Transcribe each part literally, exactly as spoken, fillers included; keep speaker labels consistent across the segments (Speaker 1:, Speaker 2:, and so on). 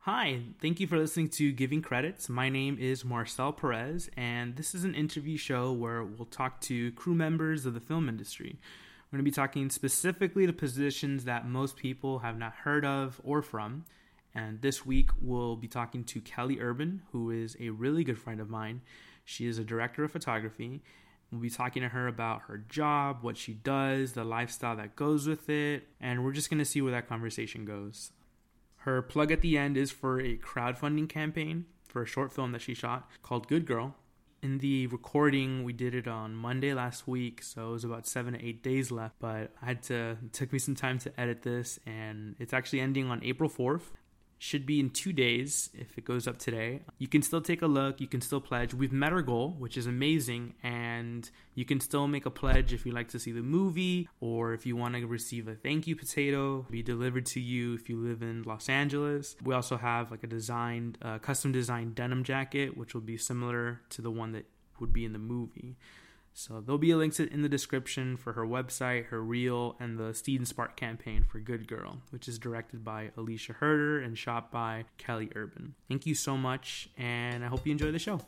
Speaker 1: Hi, thank you for listening to Giving Credits. My name is Marcel Perez, and this is an interview show where we'll talk to crew members of the film industry. We're going to be talking specifically to positions that most people have not heard of or from. And this week, we'll be talking to Kelly Urban, who is a really good friend of mine. She is a director of photography. We'll be talking to her about her job, what she does, the lifestyle that goes with it, and we're just going to see where that conversation goes. Her plug at the end is for a crowdfunding campaign for a short film that she shot called Good Girl. In the recording, we did it on Monday last week, so it was about seven to eight days left, but I had to, it took me some time to edit this, and it's actually ending on April fourth. Should be in two days if it goes up today. You can still take a look. You can still pledge. We've met our goal, which is amazing. And you can still make a pledge if you like to see the movie or if you want to receive a thank you potato be delivered to you if you live in Los Angeles. We also have like a designed, uh, custom designed denim jacket, which will be similar to the one that would be in the movie. So there'll be a link to, in the description for her website, her reel, and the Steed and Spark campaign for Good Girl, which is directed by Alicia Herder and shot by Kelly Urban. Thank you so much, and I hope you enjoy the show.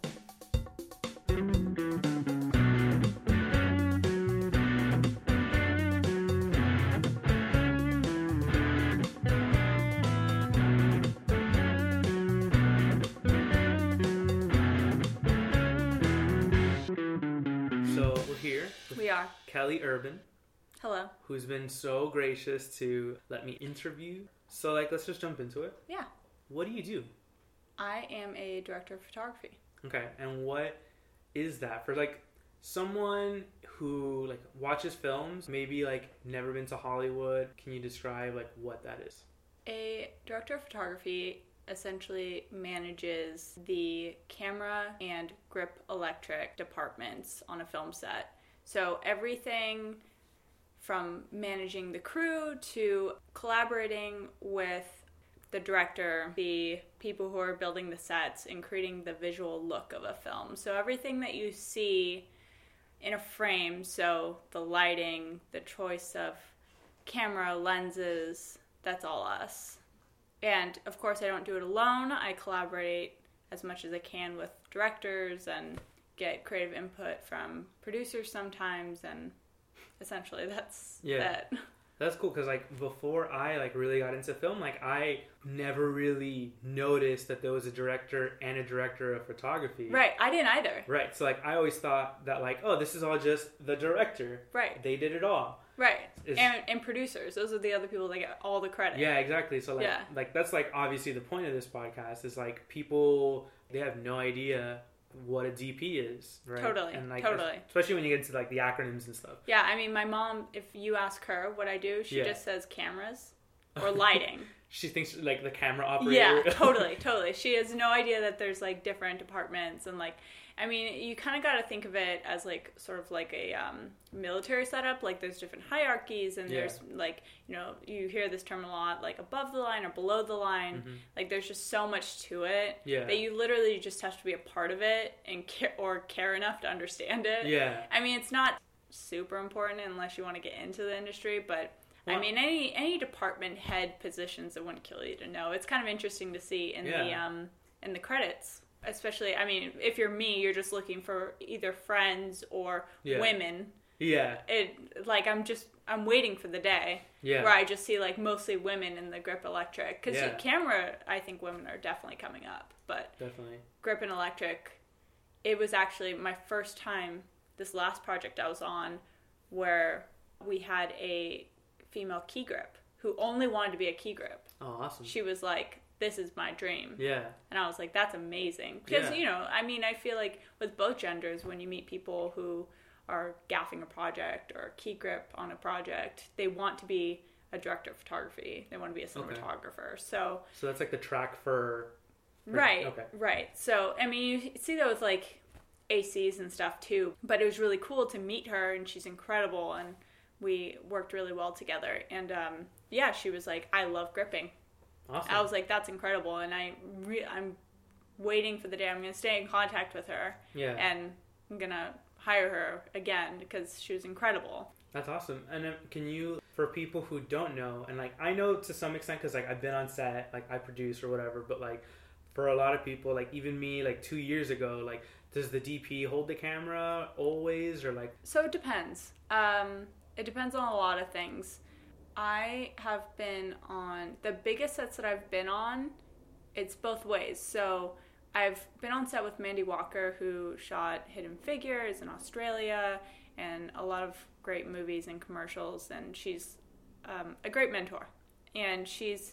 Speaker 1: Kelly Urban.
Speaker 2: Hello.
Speaker 1: Who's been so gracious to let me interview. So, like, let's just jump into it.
Speaker 2: Yeah.
Speaker 1: What do you do?
Speaker 2: I am a director of photography.
Speaker 1: Okay, and what is that for, like, someone who, like, watches films, maybe, like, never been to Hollywood? Can you describe, like, what that is?
Speaker 2: A director of photography essentially manages the camera and grip electric departments on a film set. So everything from managing the crew to collaborating with the director, the people who are building the sets and creating the visual look of a film. So everything that you see in a frame, so the lighting, the choice of camera, lenses, that's all us. And of course I don't do it alone. I collaborate as much as I can with directors and get creative input from producers sometimes, and essentially that's
Speaker 1: yeah.
Speaker 2: that.
Speaker 1: That's cool, because like before I like really got into film, like I never really noticed that there was a director and a director of photography.
Speaker 2: Right, I didn't either.
Speaker 1: Right, so like I always thought that like, oh, this is all just the director.
Speaker 2: Right.
Speaker 1: They did it all.
Speaker 2: Right, and, and producers, those are the other people that get all the credit.
Speaker 1: Yeah, exactly. So like,
Speaker 2: yeah.
Speaker 1: like that's like obviously the point of this podcast is like people, they have no idea what a D P is, right?
Speaker 2: Totally,
Speaker 1: and like,
Speaker 2: totally.
Speaker 1: Especially when you get into like the acronyms and stuff.
Speaker 2: Yeah, I mean, my mom, if you ask her what I do, she
Speaker 1: yeah.
Speaker 2: just says cameras or lighting.
Speaker 1: She thinks like the camera operator.
Speaker 2: Yeah, totally, totally. She has no idea that there's like different departments and like, I mean, you kind of got to think of it as like sort of like a um, military setup. Like there's different hierarchies and yeah. there's like, you know, you hear this term a lot, like above the line or below the line. Mm-hmm. Like there's just so much to it
Speaker 1: yeah.
Speaker 2: that you literally just have to be a part of it and care or care enough to understand it.
Speaker 1: Yeah.
Speaker 2: I mean, it's not super important unless you want to get into the industry, but well, I mean, any any department head positions, it wouldn't kill you to know. It's kind of interesting to see in yeah. the um in the credits. Especially, I mean, if you're me, you're just looking for either friends or
Speaker 1: yeah.
Speaker 2: women.
Speaker 1: Yeah.
Speaker 2: It like I'm just I'm waiting for the day
Speaker 1: yeah.
Speaker 2: where I just see like mostly women in the grip electric, because
Speaker 1: yeah.
Speaker 2: camera, I think women are definitely coming up, but
Speaker 1: definitely
Speaker 2: grip and electric. It was actually my first time. This last project I was on, where we had a female key grip who only wanted to be a key grip.
Speaker 1: Oh, awesome!
Speaker 2: She was like, this is my dream.
Speaker 1: Yeah.
Speaker 2: And I was like, that's amazing. Because,
Speaker 1: yeah.
Speaker 2: you know, I mean, I feel like with both genders, when you meet people who are gaffing a project or key grip on a project, they want to be a director of photography. They want to be a cinematographer. Okay. So
Speaker 1: So that's like the track for...
Speaker 2: Right.
Speaker 1: Okay.
Speaker 2: Right. So, I mean, you see that with like A Cs and stuff too. But it was really cool to meet her, and she's incredible, and we worked really well together. And um, yeah, she was like, I love gripping.
Speaker 1: Awesome.
Speaker 2: I was like, that's incredible, and I re- I'm waiting for the day I'm going to stay in contact with her.
Speaker 1: Yeah.
Speaker 2: And I'm going to hire her again because she was incredible.
Speaker 1: That's awesome. And then can you, for people who don't know, and like I know to some extent because like I've been on set, like I produce or whatever, but like for a lot of people, like even me, like two years ago, like does the D P hold the camera always or like?
Speaker 2: So it depends. Um, it depends on a lot of things. I have been on the biggest sets that I've been on. It's both ways. So I've been on set with Mandy Walker, who shot Hidden Figures in Australia and a lot of great movies and commercials, and she's um, a great mentor. And she's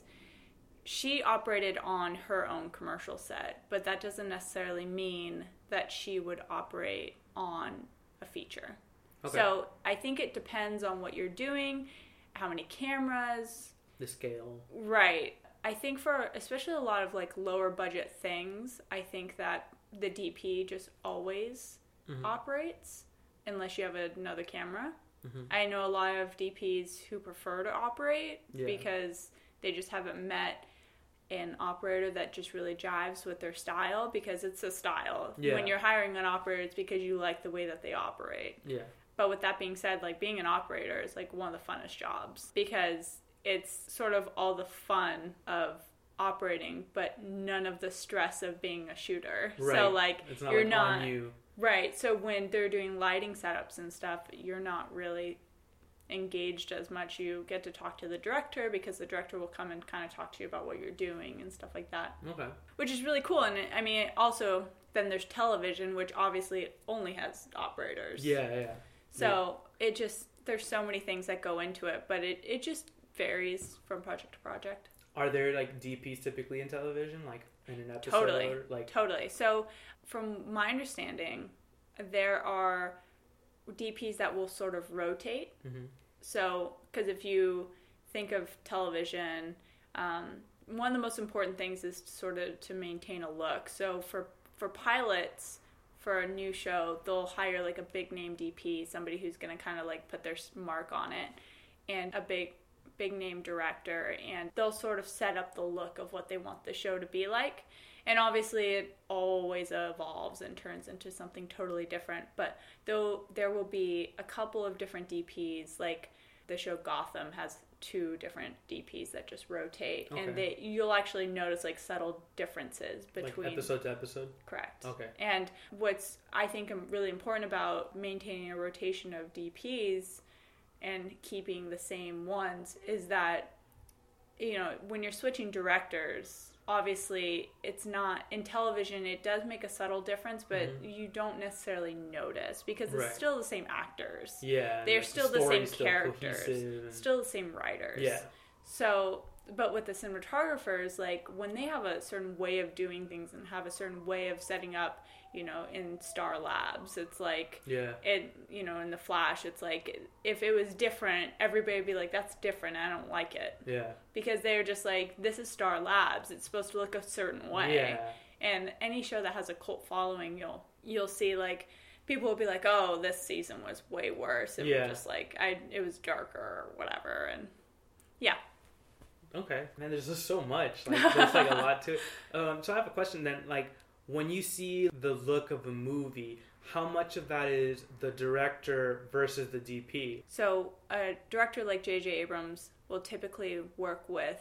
Speaker 2: she operated on her own commercial set, but that doesn't necessarily mean that she would operate on a feature. Okay. So I think it depends on what you're doing, how many cameras,
Speaker 1: the scale.
Speaker 2: Right. I think for especially a lot of like lower budget things, I think that the D P just always mm-hmm. operates unless you have another camera. Mm-hmm. I know a lot of D Ps who prefer to operate yeah. because they just haven't met an operator that just really jives with their style, because it's a style. Yeah. When you're hiring an operator, it's because you like the way that they operate.
Speaker 1: Yeah.
Speaker 2: But with that being said, like being an operator is like one of the funnest jobs, because it's sort of all the fun of operating, but none of the stress of being a shooter.
Speaker 1: Right.
Speaker 2: So like
Speaker 1: it's not
Speaker 2: you're
Speaker 1: like
Speaker 2: not
Speaker 1: on you.
Speaker 2: Right. So when they're doing lighting setups and stuff, you're not really engaged as much. You get to talk to the director, because the director will come and kind of talk to you about what you're doing and stuff like that.
Speaker 1: Okay.
Speaker 2: Which is really cool. And I mean, also then there's television, which obviously only has operators.
Speaker 1: Yeah, yeah.
Speaker 2: So yeah. it just, there's so many things that go into it, but it, it just varies from project to project.
Speaker 1: Are there like D Ps typically in television, like in an episode?
Speaker 2: Totally,
Speaker 1: like
Speaker 2: totally. So from my understanding, there are D Ps that will sort of rotate. Mm-hmm. So, because if you think of television, um, one of the most important things is sort of to maintain a look. So for for pilots, for a new show, they'll hire like a big name D P, somebody who's going to kind of like put their mark on it, and a big big name director, and they'll sort of set up the look of what they want the show to be like. And obviously it always evolves and turns into something totally different, but though there will be a couple of different D Ps, like the show Gotham has two different D Ps that just rotate. Okay. And they you'll actually notice like subtle differences between
Speaker 1: like episode to episode.
Speaker 2: Correct.
Speaker 1: Okay.
Speaker 2: And what's I think really important about maintaining a rotation of D Ps and keeping the same ones is that, you know, when you're switching directors, obviously it's not in television, it does make a subtle difference, but mm-hmm. you don't necessarily notice, because it's right. still the same actors.
Speaker 1: Yeah.
Speaker 2: They're
Speaker 1: like
Speaker 2: still
Speaker 1: the,
Speaker 2: the same
Speaker 1: still
Speaker 2: characters.
Speaker 1: and...
Speaker 2: Still the same writers.
Speaker 1: Yeah.
Speaker 2: So, but with the cinematographers, like when they have a certain way of doing things and have a certain way of setting up, you know, in Star Labs, it's like,
Speaker 1: yeah,
Speaker 2: it, you know, in The Flash, it's like, if it was different, everybody would be like, that's different, I don't like it.
Speaker 1: Yeah.
Speaker 2: Because they're just like, this is Star Labs, it's supposed to look a certain way.
Speaker 1: Yeah.
Speaker 2: And any show that has a cult following, you'll, you'll see, like, people will be like, oh, this season was way worse. It
Speaker 1: yeah.
Speaker 2: was just like, I, it was darker or whatever, and yeah.
Speaker 1: Okay. Man, there's just so much. Like, there's like a lot to it. Um, so I have a question then, like, when you see the look of a movie, how much of that is the director versus the D P?
Speaker 2: So a director like J J Abrams will typically work with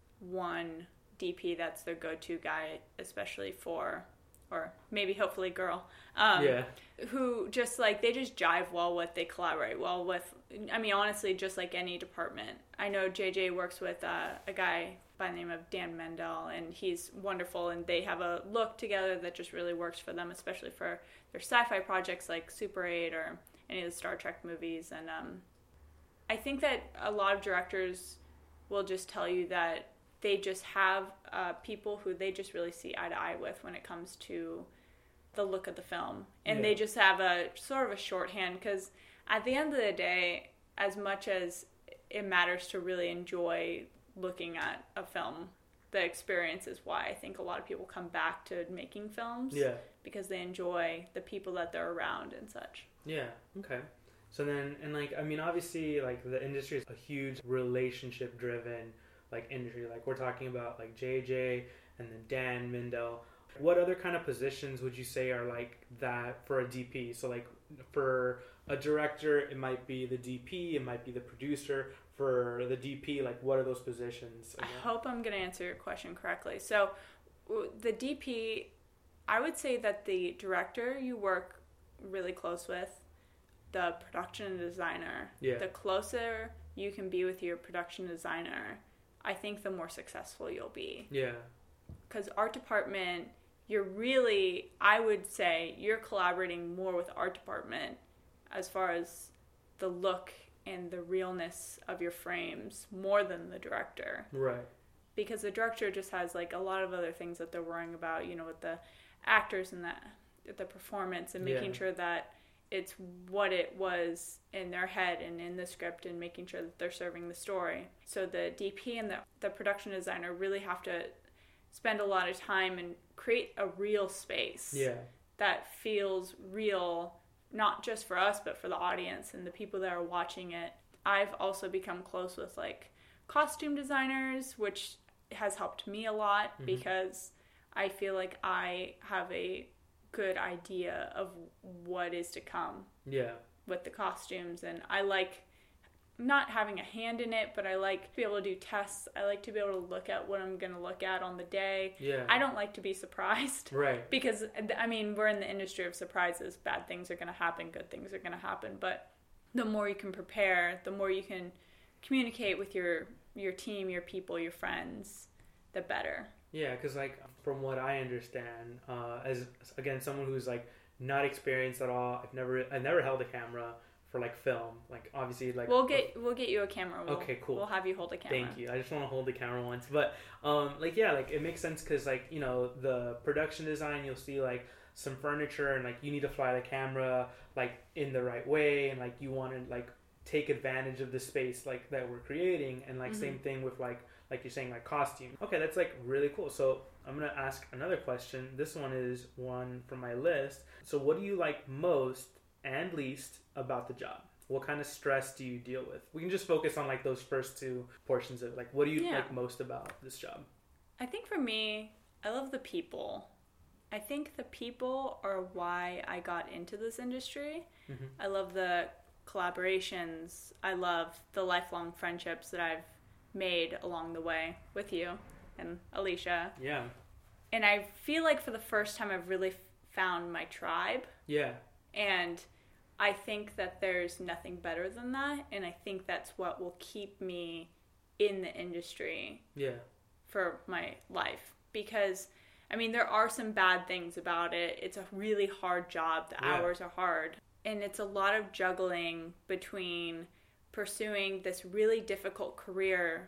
Speaker 2: one D P that's their go-to guy, especially for, or maybe hopefully girl, um,
Speaker 1: yeah.
Speaker 2: who just like, they just jive well with, they collaborate well with, I mean, honestly, just like any department. I know J J works with uh, a guy by the name of Dan Mendel, and he's wonderful, and they have a look together that just really works for them, especially for their sci-fi projects like Super eight or any of the Star Trek movies. And um, I think that a lot of directors will just tell you that they just have uh, people who they just really see eye to eye with when it comes to the look of the film. And yeah. they just have a sort of a shorthand, because at the end of the day, as much as it matters to really enjoy looking at a film, the experience is why I think a lot of people come back to making films.
Speaker 1: Yeah. Because
Speaker 2: they enjoy the people that they're around and such.
Speaker 1: Yeah. Okay. So then, and like, I mean, obviously, like, the industry is a huge relationship-driven, like, industry. Like, we're talking about, like, J J and then Dan Mendel. What other kind of positions would you say are like that for a D P? So, like, for a director, it might be the D P, it might be the producer. For the D P, like, what are those positions again?
Speaker 2: I hope I'm going to answer your question correctly. So the D P, I would say that the director you work really close with, the production designer,
Speaker 1: yeah.
Speaker 2: the closer you can be with your production designer, I think the more successful you'll be.
Speaker 1: Yeah.
Speaker 2: Because art department, you're really, I would say, you're collaborating more with art department as far as the look and the realness of your frames more than the director.
Speaker 1: Right.
Speaker 2: Because the director just has like a lot of other things that they're worrying about, you know, with the actors and the, the performance and making
Speaker 1: yeah.
Speaker 2: sure that it's what it was in their head and in the script and making sure that they're serving the story. So the D P and the, the production designer really have to spend a lot of time and create a real space
Speaker 1: yeah.
Speaker 2: that feels real, not just for us, but for the audience and the people that are watching it. I've also become close with like costume designers, which has helped me a lot mm-hmm. because I feel like I have a good idea of what is to come
Speaker 1: yeah.
Speaker 2: with the costumes. And I like not having a hand in it, but I like to be able to do tests. I like to be able to look at what I'm going to look at on the day.
Speaker 1: Yeah.
Speaker 2: I don't like to be surprised.
Speaker 1: Right.
Speaker 2: Because, I mean, we're in the industry of surprises. Bad things are going to happen. Good things are going to happen. But the more you can prepare, the more you can communicate with your, your team, your people, your friends, the better.
Speaker 1: Yeah, because, like, from what I understand, uh, as, again, someone who's, like, not experienced at all, I've never, I've never held a camera for like film, like obviously like
Speaker 2: we'll get we'll get you a camera. We'll,
Speaker 1: okay, cool.
Speaker 2: We'll have you hold a camera.
Speaker 1: Thank you. I just want to hold the camera once, but um, like yeah, like it makes sense because like you know the production design, you'll see like some furniture and like you need to fly the camera like in the right way, and like you want to like take advantage of the space like that we're creating, and like mm-hmm. same thing with like like you're saying like costume. Okay, that's like really cool. So I'm gonna ask another question. This one is one from my list. So what do you like most and least about the job? What kind of stress do you deal with? We can just focus on like those first two portions of it. Like what do you yeah. like most about this job?
Speaker 2: I think for me, I love the people. I think the people are why I got into this industry. Mm-hmm. I love the collaborations. I love the lifelong friendships that I've made along the way with you and Alicia.
Speaker 1: Yeah.
Speaker 2: And I feel like for the first time I've really found my tribe.
Speaker 1: Yeah.
Speaker 2: And I think that there's nothing better than that, and I think that's what will keep me in the industry
Speaker 1: yeah.
Speaker 2: for my life. Because, I mean, there are some bad things about it. It's a really hard job. The yeah. hours are hard. And it's a lot of juggling between pursuing this really difficult career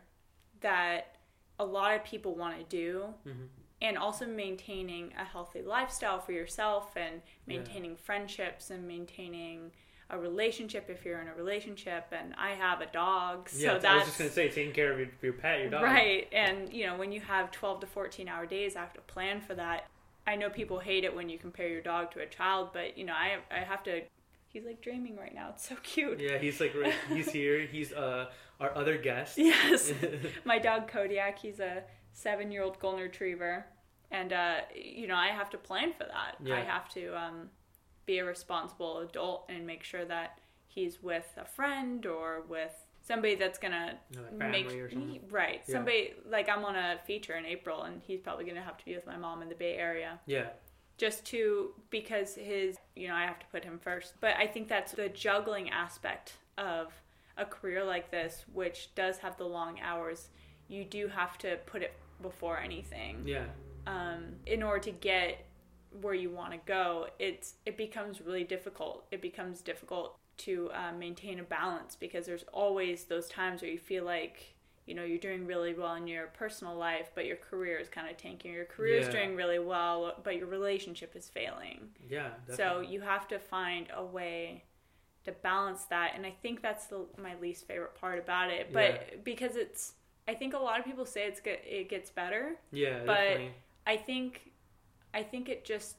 Speaker 2: that a lot of people want to do, mm-hmm. and also maintaining a healthy lifestyle for yourself and maintaining yeah. friendships and maintaining a relationship if you're in a relationship. And I have a dog, so
Speaker 1: yeah,
Speaker 2: that's...
Speaker 1: I was just going to say, taking care of your, your pet, your dog.
Speaker 2: Right, and, you know, when you have twelve to fourteen hour days, I have to plan for that. I know people hate it when you compare your dog to a child, but, you know, I I have to... He's, like, dreaming right now. It's so cute.
Speaker 1: Yeah, he's, like, right, he's here. He's uh our other guest.
Speaker 2: Yes. My dog, Kodiak, he's a seven-year-old golden retriever. And, uh, you know, I have to plan for that.
Speaker 1: Yeah.
Speaker 2: I have to um, be a responsible adult and make sure that he's with a friend or with somebody that's going to
Speaker 1: make... Or something.
Speaker 2: Right.
Speaker 1: Yeah.
Speaker 2: Somebody, like, I'm on a feature in April, and he's probably going to have to be with my mom in the Bay Area.
Speaker 1: Yeah.
Speaker 2: Just to, because his, you know, I have to put him first. But I think that's the juggling aspect of a career like this, which does have the long hours. You do have to put it before anything.
Speaker 1: Yeah.
Speaker 2: Um, in order to get where you want to go, it's it becomes really difficult. It becomes difficult to uh, maintain a balance, because there's always those times where you feel like, you know, you're doing really well in your personal life, but your career is kind of tanking. Your career is
Speaker 1: yeah.
Speaker 2: doing really well, but your relationship is failing.
Speaker 1: Yeah, definitely.
Speaker 2: So you have to find a way to balance that, and I think that's the, my least favorite part about it. But
Speaker 1: yeah. because
Speaker 2: it's, I think a lot of people say it's get, it gets better.
Speaker 1: Yeah,
Speaker 2: but
Speaker 1: definitely.
Speaker 2: I think, I think it just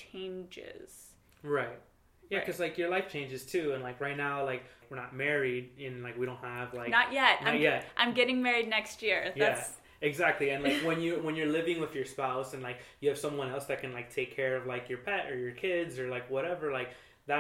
Speaker 2: changes.
Speaker 1: Right. Yeah, because,
Speaker 2: right.
Speaker 1: like, your life changes, too. And, like, right now, like, we're not married, and, like, we don't have, like...
Speaker 2: Not yet.
Speaker 1: Not
Speaker 2: I'm,
Speaker 1: yet.
Speaker 2: I'm getting married next year. That's...
Speaker 1: Yeah, exactly. And, like, when, you, when you're living with your spouse and, like, you have someone else that can, like, take care of, like, your pet or your kids or, like, whatever, like, that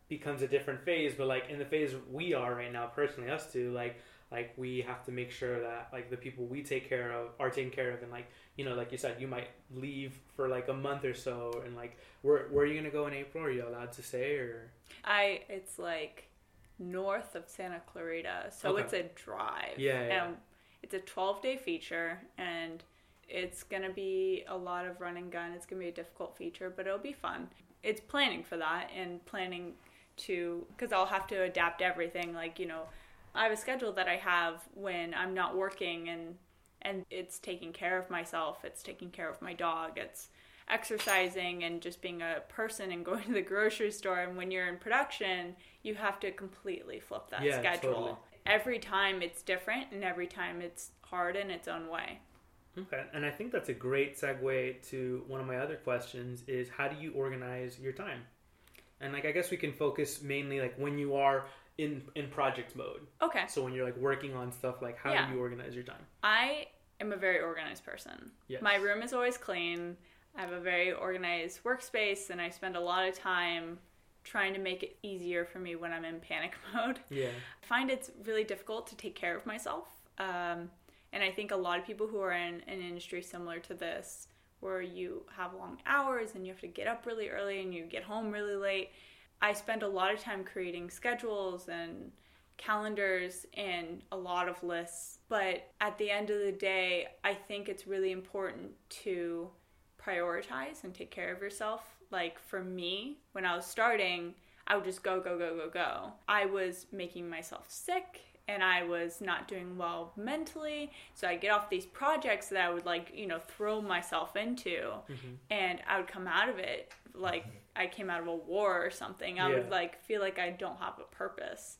Speaker 1: becomes a different phase. But like in the phase we are right now, personally, us two, like like we have to make sure that like the people we take care of are taken care of, and like, you know, like you said, you might leave for like a month or so, and like where where are you gonna go in April? Are you allowed to say? Or
Speaker 2: I it's like north of Santa Clarita, so
Speaker 1: okay.
Speaker 2: it's a drive.
Speaker 1: Yeah, yeah.
Speaker 2: And it's a twelve day feature, and it's gonna be a lot of run and gun. It's gonna be a difficult feature, but it'll be fun. It's planning for that and planning to, because I'll have to adapt everything. Like, you know, I have a schedule that I have when I'm not working, and and it's taking care of myself. It's taking care of my dog. It's exercising and just being a person and going to the grocery store. And when you're in production, you have to completely flip that
Speaker 1: yeah,
Speaker 2: schedule.
Speaker 1: Totally.
Speaker 2: Every time it's different, and every time it's hard in its own way.
Speaker 1: Okay, and I think that's a great segue to one of my other questions is, how do you organize your time? And like, I guess we can focus mainly like when you are in in project mode.
Speaker 2: Okay.
Speaker 1: So when you're like working on stuff, like how
Speaker 2: Yeah.
Speaker 1: do you organize your time?
Speaker 2: I am a very organized person.
Speaker 1: Yes.
Speaker 2: My room is always clean. I have a very organized workspace, and I spend a lot of time trying to make it easier for me when I'm in panic mode.
Speaker 1: Yeah.
Speaker 2: I find it's really difficult to take care of myself. Um, and I think a lot of people who are in an industry similar to this, where you have long hours and you have to get up really early and you get home really late, I spend a lot of time creating schedules and calendars and a lot of lists. But at the end of the day, I think it's really important to prioritize and take care of yourself. Like for me, when I was starting, I would just go, go, go, go, go. I was making myself sick, and I was not doing well mentally. So I'd get off these projects that I would like, you know, throw myself into, mm-hmm. and I would come out of it like I came out of a war or something. I yeah. would like feel like I don't have a purpose.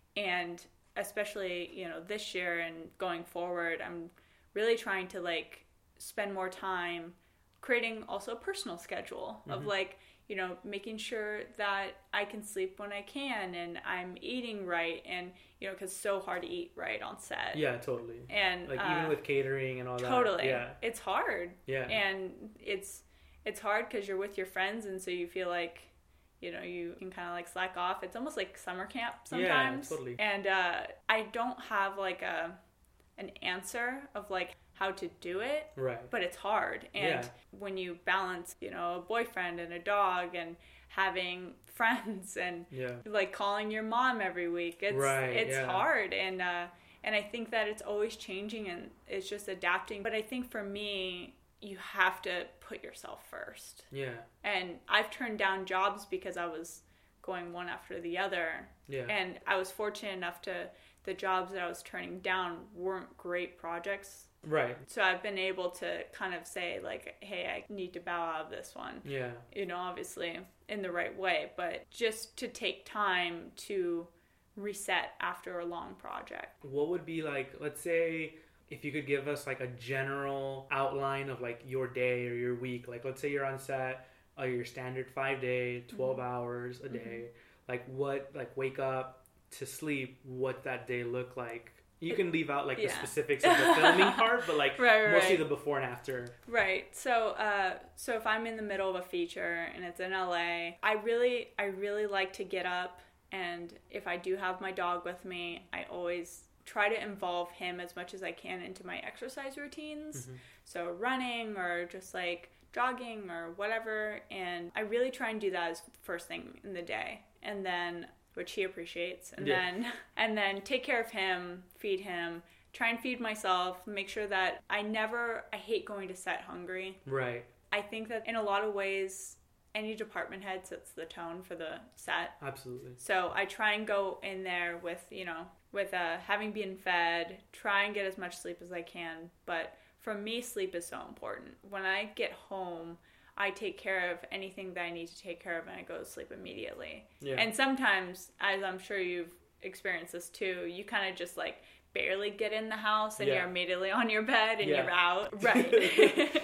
Speaker 2: And especially, you know, this year and going forward, I'm really trying to like spend more time creating also a personal schedule mm-hmm. of like, you know, making sure that I can sleep when I can, and I'm eating right, and, you know, because it's so hard to eat right on set.
Speaker 1: Yeah, totally.
Speaker 2: And
Speaker 1: like
Speaker 2: uh,
Speaker 1: even with catering and all that.
Speaker 2: Totally.
Speaker 1: Yeah.
Speaker 2: It's hard.
Speaker 1: Yeah.
Speaker 2: And it's it's hard because you're with your friends, and so you feel like, you know, you can kind of like slack off. It's almost like summer camp sometimes.
Speaker 1: Yeah, totally.
Speaker 2: And uh, I don't have like a an answer of like how to do it,
Speaker 1: right?
Speaker 2: But it's hard. And
Speaker 1: yeah.
Speaker 2: when you balance, you know, a boyfriend and a dog and having friends and
Speaker 1: yeah.
Speaker 2: like calling your mom every week, it's
Speaker 1: right,
Speaker 2: it's
Speaker 1: yeah.
Speaker 2: hard. And uh, and I think that it's always changing, and it's just adapting. But I think for me, you have to put yourself first.
Speaker 1: Yeah.
Speaker 2: And I've turned down jobs because I was going one after the other.
Speaker 1: Yeah.
Speaker 2: And I was fortunate enough to, the jobs that I was turning down weren't great projects.
Speaker 1: Right.
Speaker 2: So I've been able to kind of say like, hey, I need to bow out of this one.
Speaker 1: Yeah.
Speaker 2: You know, obviously in the right way, but just to take time to reset after a long project.
Speaker 1: What would be like, let's say, if you could give us like a general outline of like your day or your week, like let's say you're on set, uh, your standard five day, twelve mm-hmm. hours a day, mm-hmm. like what, like wake up to sleep, what that day look like. You can leave out like yeah. the specifics of the filming part, but like
Speaker 2: right, right,
Speaker 1: mostly
Speaker 2: right.
Speaker 1: the before and after.
Speaker 2: Right. So, uh, so if I'm in the middle of a feature and it's in L A, I really, I really like to get up, and if I do have my dog with me, I always try to involve him as much as I can into my exercise routines. Mm-hmm. So running or just like jogging or whatever. And I really try and do that as first thing in the day. And then, which he appreciates. And yeah. then, and then take care of him, feed him, try and feed myself, make sure that I never, I hate going to set hungry.
Speaker 1: Right.
Speaker 2: I think that in a lot of ways, any department head sets the tone for the set.
Speaker 1: Absolutely.
Speaker 2: So I try and go in there with, you know, with uh, having been fed, try and get as much sleep as I can. But for me, sleep is so important. When I get home, I take care of anything that I need to take care of, and I go to sleep immediately. Yeah. And sometimes, as I'm sure you've experienced this too, you kind of just like barely get in the house and yeah. you're immediately on your bed and yeah. you're out. Right.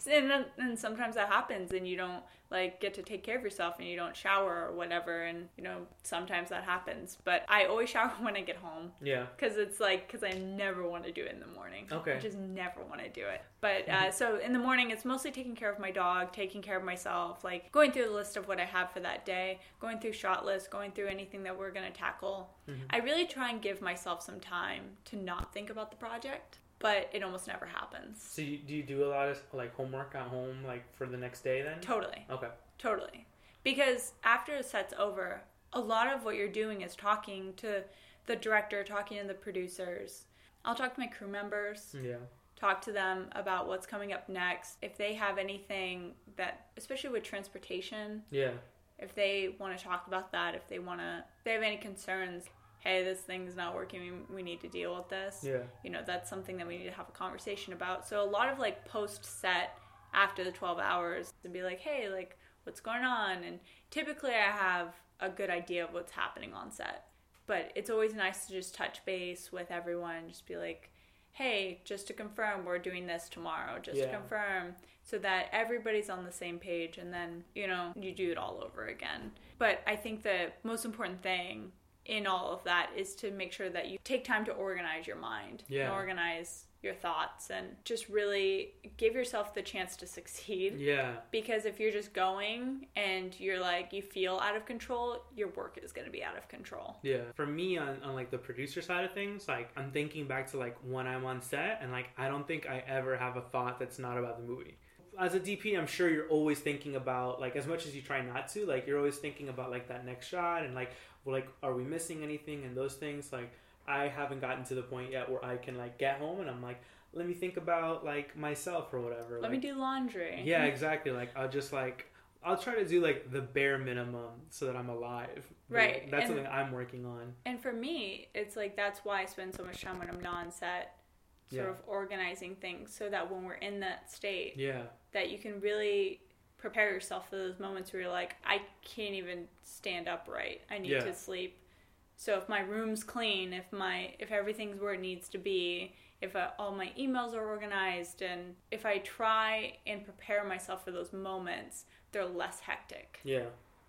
Speaker 2: and, and sometimes that happens and you don't like get to take care of yourself and you don't shower or whatever, and you know sometimes that happens, but I always shower when I get home.
Speaker 1: Yeah,
Speaker 2: because it's like because I never want to do it in the morning.
Speaker 1: Okay.
Speaker 2: I just never want to do it. But uh, so in the morning it's mostly taking care of my dog, taking care of myself, like going through the list of what I have for that day, going through shot lists, going through anything that we're going to tackle. Mm-hmm. I really try and give myself some time to not think about the project, but it almost never happens.
Speaker 1: So you, do you do a lot of like homework at home, like for the next day then?
Speaker 2: Totally.
Speaker 1: Okay.
Speaker 2: Totally. Because after the set's over, a lot of what you're doing is talking to the director, talking to the producers. I'll talk to my crew members.
Speaker 1: Yeah.
Speaker 2: Talk to them about what's coming up next. If they have anything that, especially with transportation.
Speaker 1: Yeah.
Speaker 2: If they want to talk about that, if they want to, if they have any concerns, hey, this thing's not working, we, we need to deal with this.
Speaker 1: Yeah.
Speaker 2: You know, that's something that we need to have a conversation about. So a lot of like post-set after the twelve hours to be like, hey, like, what's going on? And typically I have a good idea of what's happening on set. But it's always nice to just touch base with everyone, just be like, hey, just to confirm, we're doing this tomorrow, just yeah. to confirm, so that everybody's on the same page, and then, you know, you do it all over again. But I think the most important thing in all of that is to make sure that you take time to organize your mind,
Speaker 1: yeah.
Speaker 2: and organize your thoughts, and just really give yourself the chance to succeed.
Speaker 1: Yeah.
Speaker 2: Because if you're just going and you're like, you feel out of control, your work is going to be out of control.
Speaker 1: Yeah. For me, on, on like the producer side of things, like I'm thinking back to like when I'm on set, and like I don't think I ever have a thought that's not about the movie. As a D P, I'm sure you're always thinking about, like, as much as you try not to, like, you're always thinking about like that next shot, and like, well, like, are we missing anything, and those things. Like, I haven't gotten to the point yet where I can like get home and I'm like, let me think about like myself or whatever.
Speaker 2: Let
Speaker 1: like,
Speaker 2: me do laundry.
Speaker 1: Yeah, exactly. Like I'll just like I'll try to do like the bare minimum so that I'm alive.
Speaker 2: Right.
Speaker 1: Like, that's
Speaker 2: and,
Speaker 1: something I'm working on.
Speaker 2: And for me, it's like that's why I spend so much time when I'm not on set, sort
Speaker 1: yeah.
Speaker 2: of organizing things so that when we're in that state,
Speaker 1: yeah,
Speaker 2: that you can really prepare yourself for those moments where you're like, I can't even stand upright. I need
Speaker 1: yeah.
Speaker 2: to sleep. So if my room's clean, if my if everything's where it needs to be, if I, all my emails are organized, and if I try and prepare myself for those moments, they're less hectic.
Speaker 1: Yeah.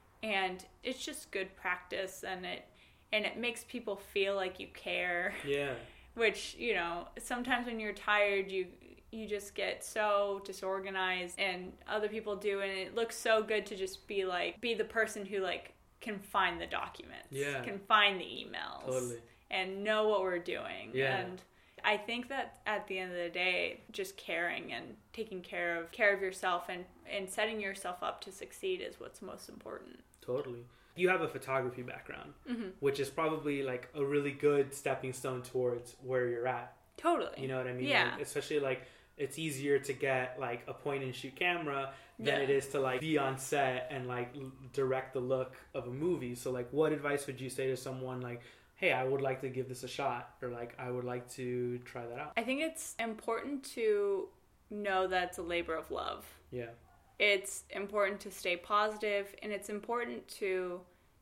Speaker 2: And it's just good practice, and it and it makes people feel like you care.
Speaker 1: Yeah.
Speaker 2: Which, you know, sometimes when you're tired, you you just get so disorganized, and other people do, and it looks so good to just be like be the person who like can find the documents,
Speaker 1: yeah.
Speaker 2: can find the emails,
Speaker 1: totally.
Speaker 2: And know what we're doing.
Speaker 1: Yeah.
Speaker 2: And I think that at the end of the day, just caring and taking care of care of yourself and, and setting yourself up to succeed is what's most important.
Speaker 1: Totally. You have a photography background,
Speaker 2: mm-hmm.
Speaker 1: which is probably like a really good stepping stone towards where you're at.
Speaker 2: Totally.
Speaker 1: You know what I mean?
Speaker 2: Yeah.
Speaker 1: Like, especially like it's easier to get like a point and shoot camera than
Speaker 2: yeah.
Speaker 1: it is to like be on set and like l- direct the look of a movie. So like what advice would you say to someone like, hey, I would like to give this a shot, or like I would like to try that out?
Speaker 2: I think it's important to know that it's a labor of love.
Speaker 1: Yeah.
Speaker 2: It's important to stay positive, and it's important to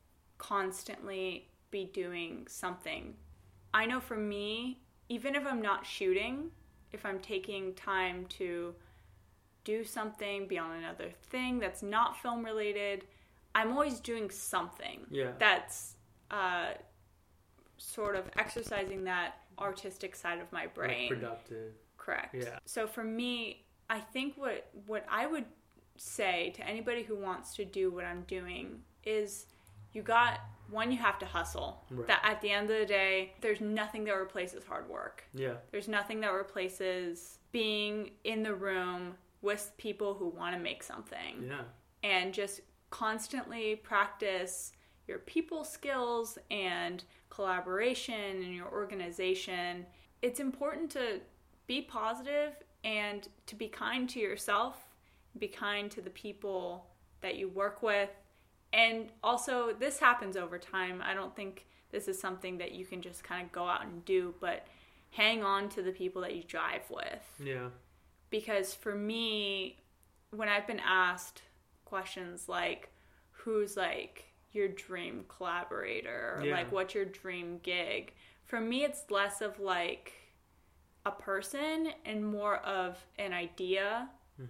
Speaker 2: constantly be doing something. I know for me, even if I'm not shooting, if I'm taking time to do something, be on another thing that's not film related, I'm always doing something
Speaker 1: yeah.
Speaker 2: that's uh, sort of exercising that artistic side of my brain.
Speaker 1: Like productive.
Speaker 2: Correct.
Speaker 1: Yeah.
Speaker 2: So for me, I think what what I would say to anybody who wants to do what I'm doing is you got one, you have to hustle.
Speaker 1: Right.
Speaker 2: That at the end of the day, there's nothing that replaces hard work.
Speaker 1: Yeah.
Speaker 2: There's nothing that replaces being in the room with people who want to make something.
Speaker 1: Yeah.
Speaker 2: And just constantly practice your people skills and collaboration and your organization. It's important to be positive and to be kind to yourself, be kind to the people that you work with. And also, this happens over time. I don't think this is something that you can just kind of go out and do, but hang on to the people that you drive with.
Speaker 1: Yeah.
Speaker 2: Because for me, when I've been asked questions like, who's like your dream collaborator, or
Speaker 1: yeah.
Speaker 2: like what's your dream gig, for me it's less of like a person and more of an idea.
Speaker 1: mm-hmm.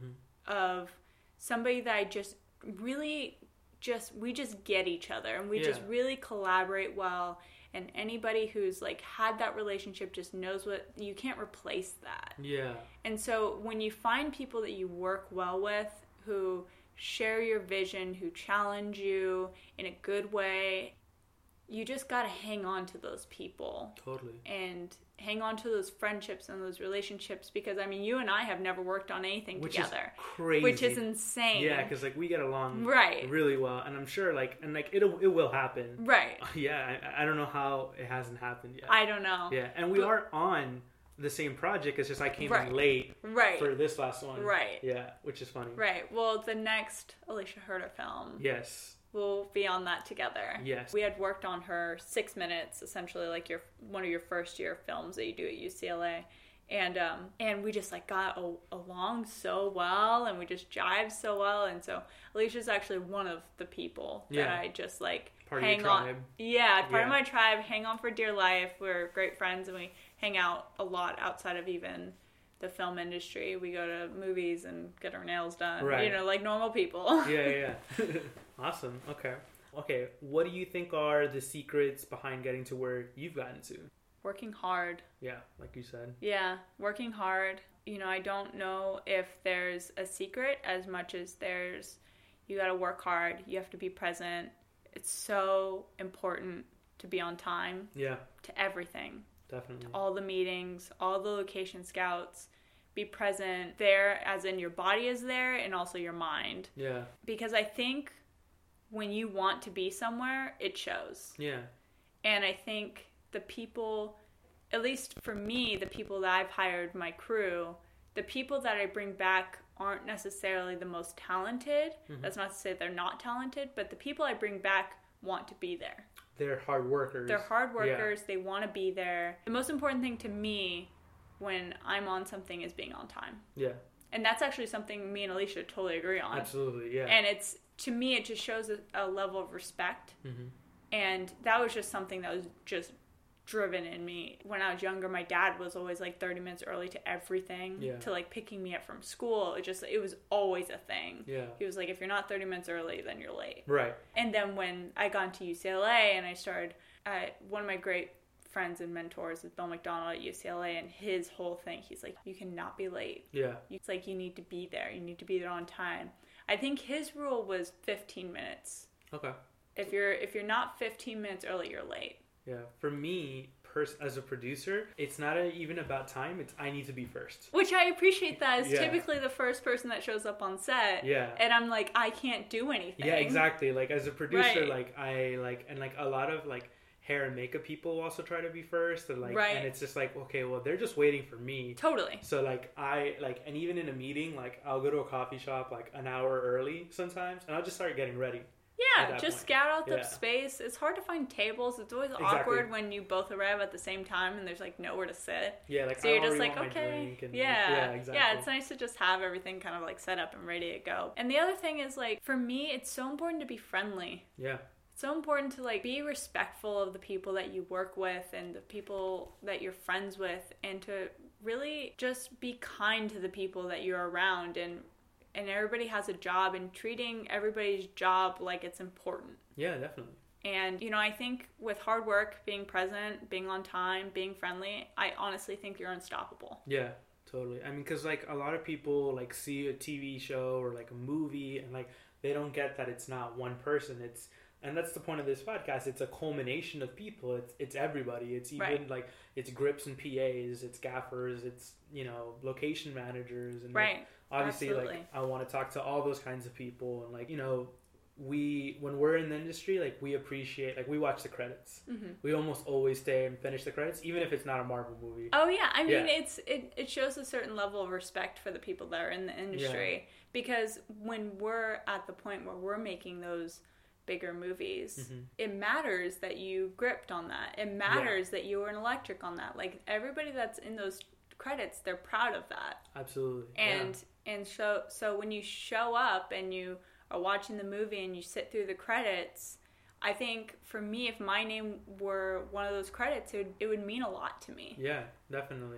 Speaker 2: of somebody that I just really just we just get each other and we
Speaker 1: Yeah.
Speaker 2: just really collaborate well, and anybody who's like had that relationship just knows what you can't replace that.
Speaker 1: Yeah.
Speaker 2: And so when you find people that you work well with who share your vision, who challenge you in a good way, you just got to hang on to those people.
Speaker 1: Totally.
Speaker 2: And hang on to those friendships and those relationships, because I mean, you and I have never worked on anything
Speaker 1: Which
Speaker 2: together.
Speaker 1: Is crazy.
Speaker 2: Which is insane.
Speaker 1: Yeah, because like we get along
Speaker 2: right.
Speaker 1: really well, and I'm sure like and like it'll it will happen.
Speaker 2: Right.
Speaker 1: Yeah, I, I don't know how it hasn't happened yet.
Speaker 2: I don't know.
Speaker 1: Yeah, and we but, are on the same project. It's just I came
Speaker 2: right.
Speaker 1: in late
Speaker 2: right.
Speaker 1: for this last one.
Speaker 2: Right.
Speaker 1: Yeah, which is funny.
Speaker 2: Right. Well, the next Alicia Herder film.
Speaker 1: Yes.
Speaker 2: We'll be on that together.
Speaker 1: Yes.
Speaker 2: We had worked on her Six Minutes, essentially like your one of your first year films that you do at U C L A. And um, and we just like got a- along so well, and we just jived so well. And so Alicia's actually one of the people that
Speaker 1: yeah.
Speaker 2: I just like
Speaker 1: part
Speaker 2: hang
Speaker 1: of your
Speaker 2: on.
Speaker 1: tribe.
Speaker 2: Yeah, part
Speaker 1: yeah.
Speaker 2: of my tribe, hang on for dear life. We're great friends, and we hang out a lot outside of even the film industry. We go to movies and get our nails done.
Speaker 1: Right.
Speaker 2: You know, like normal people.
Speaker 1: Yeah, yeah. yeah. Awesome. Okay. Okay. What do you think are the secrets behind getting to where you've gotten to?
Speaker 2: Working hard.
Speaker 1: Yeah, like you said.
Speaker 2: Yeah, working hard. You know, I don't know if there's a secret as much as there's, you got to work hard. You have to be present. It's so important to be on time.
Speaker 1: Yeah.
Speaker 2: To everything.
Speaker 1: Definitely.
Speaker 2: To all the meetings, all the location scouts. Be present there, as in your body is there, and also your mind.
Speaker 1: Yeah.
Speaker 2: Because I think when you want to be somewhere, it shows.
Speaker 1: Yeah.
Speaker 2: And I think the people, at least for me, the people that I've hired, my crew, the people that I bring back aren't necessarily the most talented. Mm-hmm. That's not to say they're not talented, but the people I bring back want to be there.
Speaker 1: They're hard workers.
Speaker 2: They're hard workers.
Speaker 1: Yeah.
Speaker 2: They want to be there. The most important thing to me when I'm on something is being on time.
Speaker 1: Yeah.
Speaker 2: And that's actually something me and Alicia totally agree on.
Speaker 1: Absolutely, yeah.
Speaker 2: And it's, to me, it just shows a, a level of respect.
Speaker 1: Mm-hmm.
Speaker 2: And that was just something that was just driven in me. When I was younger, my dad was always like thirty minutes early to everything.
Speaker 1: Yeah.
Speaker 2: To like picking me up from school. It just, it was always a thing.
Speaker 1: Yeah.
Speaker 2: He was like, if you're not thirty minutes early, then you're late.
Speaker 1: Right.
Speaker 2: And then when I got into U C L A and I started, uh, one of my great friends and mentors is Bill McDonald at U C L A, and his whole thing, he's like, you cannot be late.
Speaker 1: Yeah.
Speaker 2: It's like, you need to be there. You need to be there on time. I think his rule was fifteen minutes.
Speaker 1: Okay.
Speaker 2: If you're if you're not fifteen minutes early, you're late.
Speaker 1: Yeah. For me, pers- as a producer, it's not a, even about time. It's I need to be first.
Speaker 2: Which I appreciate that as
Speaker 1: yeah.
Speaker 2: typically the first person that shows up on set.
Speaker 1: Yeah.
Speaker 2: And I'm like, I can't do anything.
Speaker 1: Yeah, exactly. Like as a producer,
Speaker 2: right.
Speaker 1: like I like and like a lot of like hair and makeup people also try to be first, and like
Speaker 2: right.
Speaker 1: and it's just like, okay, well, they're just waiting for me.
Speaker 2: Totally.
Speaker 1: So like I like and even in a meeting, like I'll go to a coffee shop like an hour early sometimes, and I'll just start getting ready.
Speaker 2: Yeah, just
Speaker 1: point.
Speaker 2: scout out the
Speaker 1: yeah.
Speaker 2: space. It's hard to find tables. It's always
Speaker 1: exactly.
Speaker 2: awkward when you both arrive at the same time and there's like nowhere to sit.
Speaker 1: Yeah, like
Speaker 2: so
Speaker 1: I
Speaker 2: you're just like,
Speaker 1: want
Speaker 2: okay,
Speaker 1: and,
Speaker 2: yeah,
Speaker 1: yeah, exactly.
Speaker 2: Yeah, it's nice to just have everything kind of like set up and ready to go. And the other thing is like, for me, it's so important to be friendly.
Speaker 1: Yeah.
Speaker 2: It's so important to like be respectful of the people that you work with and the people that you're friends with, and to really just be kind to the people that you're around, and and everybody has a job, and treating everybody's job like it's important.
Speaker 1: Yeah, definitely.
Speaker 2: And, you know, I think with hard work, being present, being on time, being friendly, I honestly think you're unstoppable.
Speaker 1: Yeah, totally. I mean, because, like, a lot of people, like, see a T V show or, like, a movie, and, like, they don't get that it's not one person. It's And that's the point of this podcast. It's a culmination of people. It's it's everybody. It's even, right. like, it's grips and P As. It's gaffers. It's, you know, location managers. And,
Speaker 2: right.
Speaker 1: like, obviously,
Speaker 2: Absolutely.
Speaker 1: like, I want to talk to all those kinds of people. And, like, you know, we, when we're in the industry, like, we appreciate, like, we watch the credits.
Speaker 2: Mm-hmm.
Speaker 1: We almost always stay and finish the credits, even if it's not a Marvel movie.
Speaker 2: Oh, yeah. I mean,
Speaker 1: yeah.
Speaker 2: it's it, it shows a certain level of respect for the people that are in the industry.
Speaker 1: Yeah.
Speaker 2: Because when we're at the point where we're making those bigger movies,
Speaker 1: mm-hmm.
Speaker 2: it matters that you gripped on that. It matters yeah. that you were an electric on that. Like, everybody that's in those credits, they're proud of that.
Speaker 1: Absolutely.
Speaker 2: And
Speaker 1: yeah.
Speaker 2: and so so when you show up and you are watching the movie and you sit through the credits, I think for me, if my name were one of those credits, it would, it would mean a lot to me.
Speaker 1: Yeah, definitely.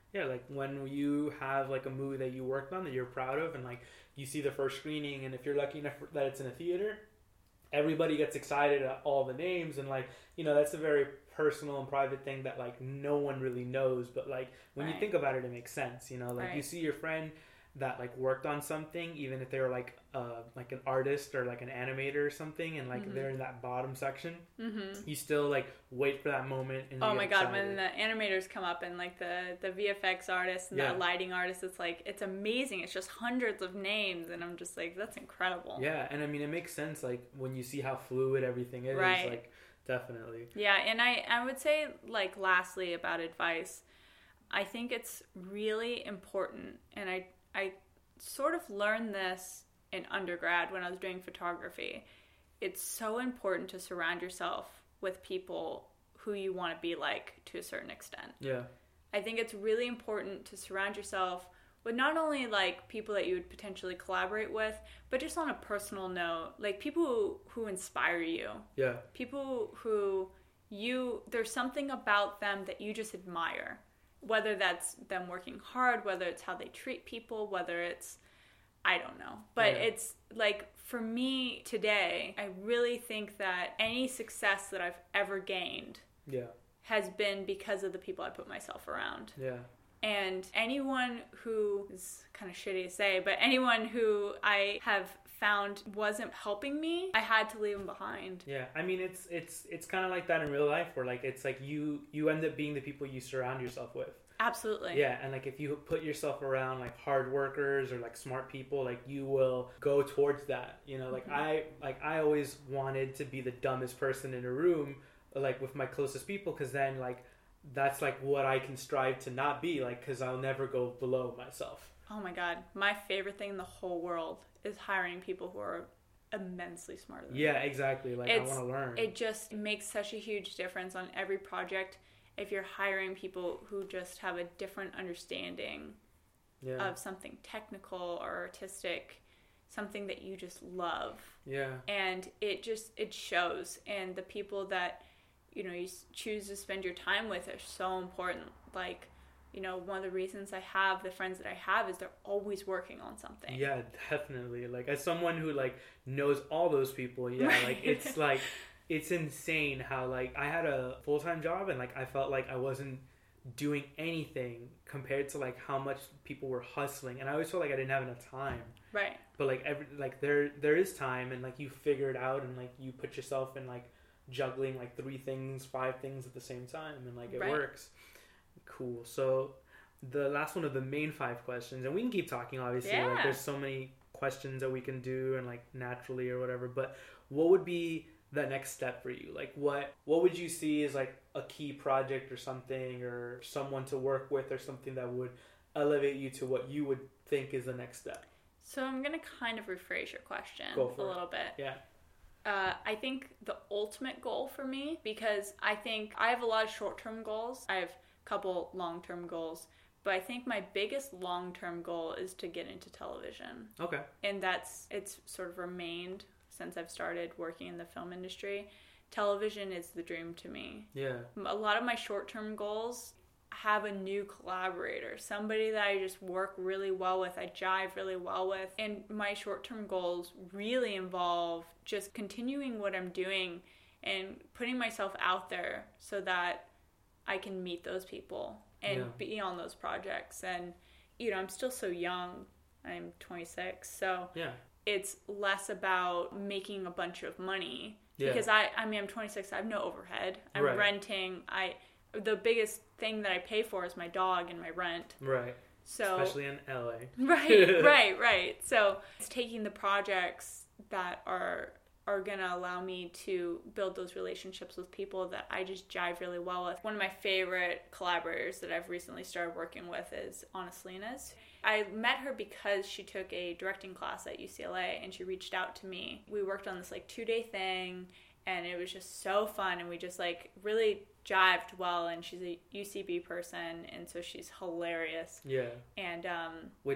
Speaker 1: Yeah, like when you have like a movie that you worked on that you're proud of, and like you see the first screening, and if you're lucky enough that it's in a theater, everybody gets excited at all the names, and like, you know, that's a very personal and private thing that like no one really knows, but like when
Speaker 2: Right.
Speaker 1: you think about it, it makes sense, you know, like
Speaker 2: Right.
Speaker 1: you see your friend that like worked on something, even if they were like uh like an artist or like an animator or something, and like
Speaker 2: Mhm.
Speaker 1: they're in that bottom section,
Speaker 2: Mm-hmm.
Speaker 1: you still like wait for that moment. And
Speaker 2: Oh
Speaker 1: you
Speaker 2: my
Speaker 1: get
Speaker 2: god,
Speaker 1: excited.
Speaker 2: when the animators come up and like the, the V F X artists and
Speaker 1: Yeah.
Speaker 2: the lighting artists, it's like, it's amazing. It's just hundreds of names, and I'm just like, that's incredible.
Speaker 1: Yeah, and I mean it makes sense like when you see how fluid everything is.
Speaker 2: Right.
Speaker 1: Like definitely.
Speaker 2: Yeah, and I, I would say, like, lastly about advice, I think it's really important, and I, I sort of learned this in undergrad when I was doing photography. It's so important to surround yourself with people who you want to be like to a certain extent.
Speaker 1: Yeah.
Speaker 2: I think it's really important to surround yourself with not only like people that you would potentially collaborate with, but just on a personal note, like people who, who inspire you.
Speaker 1: Yeah.
Speaker 2: People who you, there's something about them that you just admire. Whether that's them working hard, whether it's how they treat people, whether it's, I don't know. But
Speaker 1: Yeah.
Speaker 2: it's like, for me today, I really think that any success that I've ever gained
Speaker 1: Yeah.
Speaker 2: has been because of the people I put myself around.
Speaker 1: Yeah.
Speaker 2: And anyone who is kind of shitty to say, but anyone who I have found wasn't helping me, I had to leave them behind.
Speaker 1: Yeah, I mean it's it's it's kind of like that in real life, where like it's like you you end up being the people you surround yourself with.
Speaker 2: Absolutely.
Speaker 1: Yeah, and like if you put yourself around like hard workers or like smart people, like you will go towards that. You know, like
Speaker 2: Mhm.
Speaker 1: I like I always wanted to be the dumbest person in a room, like with my closest people, because then like that's like what I can strive to not be, like because I'll never go below myself.
Speaker 2: Oh my god, my favorite thing in the whole world is hiring people who are immensely smarter than me.
Speaker 1: Yeah, exactly. Like
Speaker 2: It's-
Speaker 1: I want to learn.
Speaker 2: It just makes such a huge difference on every project if you're hiring people who just have a different understanding
Speaker 1: yeah.
Speaker 2: of something technical or artistic, something that you just love.
Speaker 1: yeah.
Speaker 2: And it just, it shows. And the people that, you know, you s- choose to spend your time with are so important. Like, you know, one of the reasons I have the friends that I have is they're always working on something.
Speaker 1: Yeah, definitely. Like as someone who like knows all those people, yeah,
Speaker 2: Right.
Speaker 1: like it's like it's insane how like I had a full-time job and like I felt like I wasn't doing anything compared to like how much people were hustling, and I always felt like I didn't have enough time.
Speaker 2: Right.
Speaker 1: But like every like there there is time, and like you figure it out, and like you put yourself in like juggling like three things, five things at the same time, and like it
Speaker 2: Right.
Speaker 1: works. Cool. So the last one of the main five questions, and we can keep talking obviously, like
Speaker 2: Yeah.
Speaker 1: there's so many questions that we can do and like naturally or whatever, but what would be the next step for you? Like what what would you see as like a key project or something, or someone to work with, or something that would elevate you to what you would think is the next step?
Speaker 2: So I'm going to kind of rephrase your question
Speaker 1: Go for
Speaker 2: a
Speaker 1: it.
Speaker 2: little bit.
Speaker 1: Yeah.
Speaker 2: Uh, I think the ultimate goal for me, because I think I have a lot of short-term goals. I have a couple long-term goals. But I think my biggest long-term goal is to get into television.
Speaker 1: Okay.
Speaker 2: And that's, it's sort of remained since I've started working in the film industry. Television is the dream to me.
Speaker 1: Yeah.
Speaker 2: A lot of my short-term goals have a new collaborator, somebody that I just work really well with, I jive really well with. And my short-term goals really involve just continuing what I'm doing and putting myself out there so that I can meet those people and
Speaker 1: Yeah.
Speaker 2: be on those projects. And, you know, I'm still so young. I'm twenty-six, so
Speaker 1: Yeah.
Speaker 2: it's less about making a bunch of money.
Speaker 1: Yeah.
Speaker 2: Because I, I mean, I'm twenty-six, I have no overhead. I'm
Speaker 1: Right.
Speaker 2: renting. I, the biggest thing that I pay for is my dog and my rent.
Speaker 1: Right.
Speaker 2: So
Speaker 1: Especially in L A.
Speaker 2: right, right, right. So it's taking the projects that are are gonna allow me to build those relationships with people that I just jive really well with. One of my favorite collaborators that I've recently started working with is Anna Salinas. I met her because she took a directing class at U C L A and she reached out to me. We worked on this like two day thing and it was just so fun and we just like really jived well, and she's a U C B person and so she's hilarious.
Speaker 1: Yeah.
Speaker 2: And um
Speaker 1: Which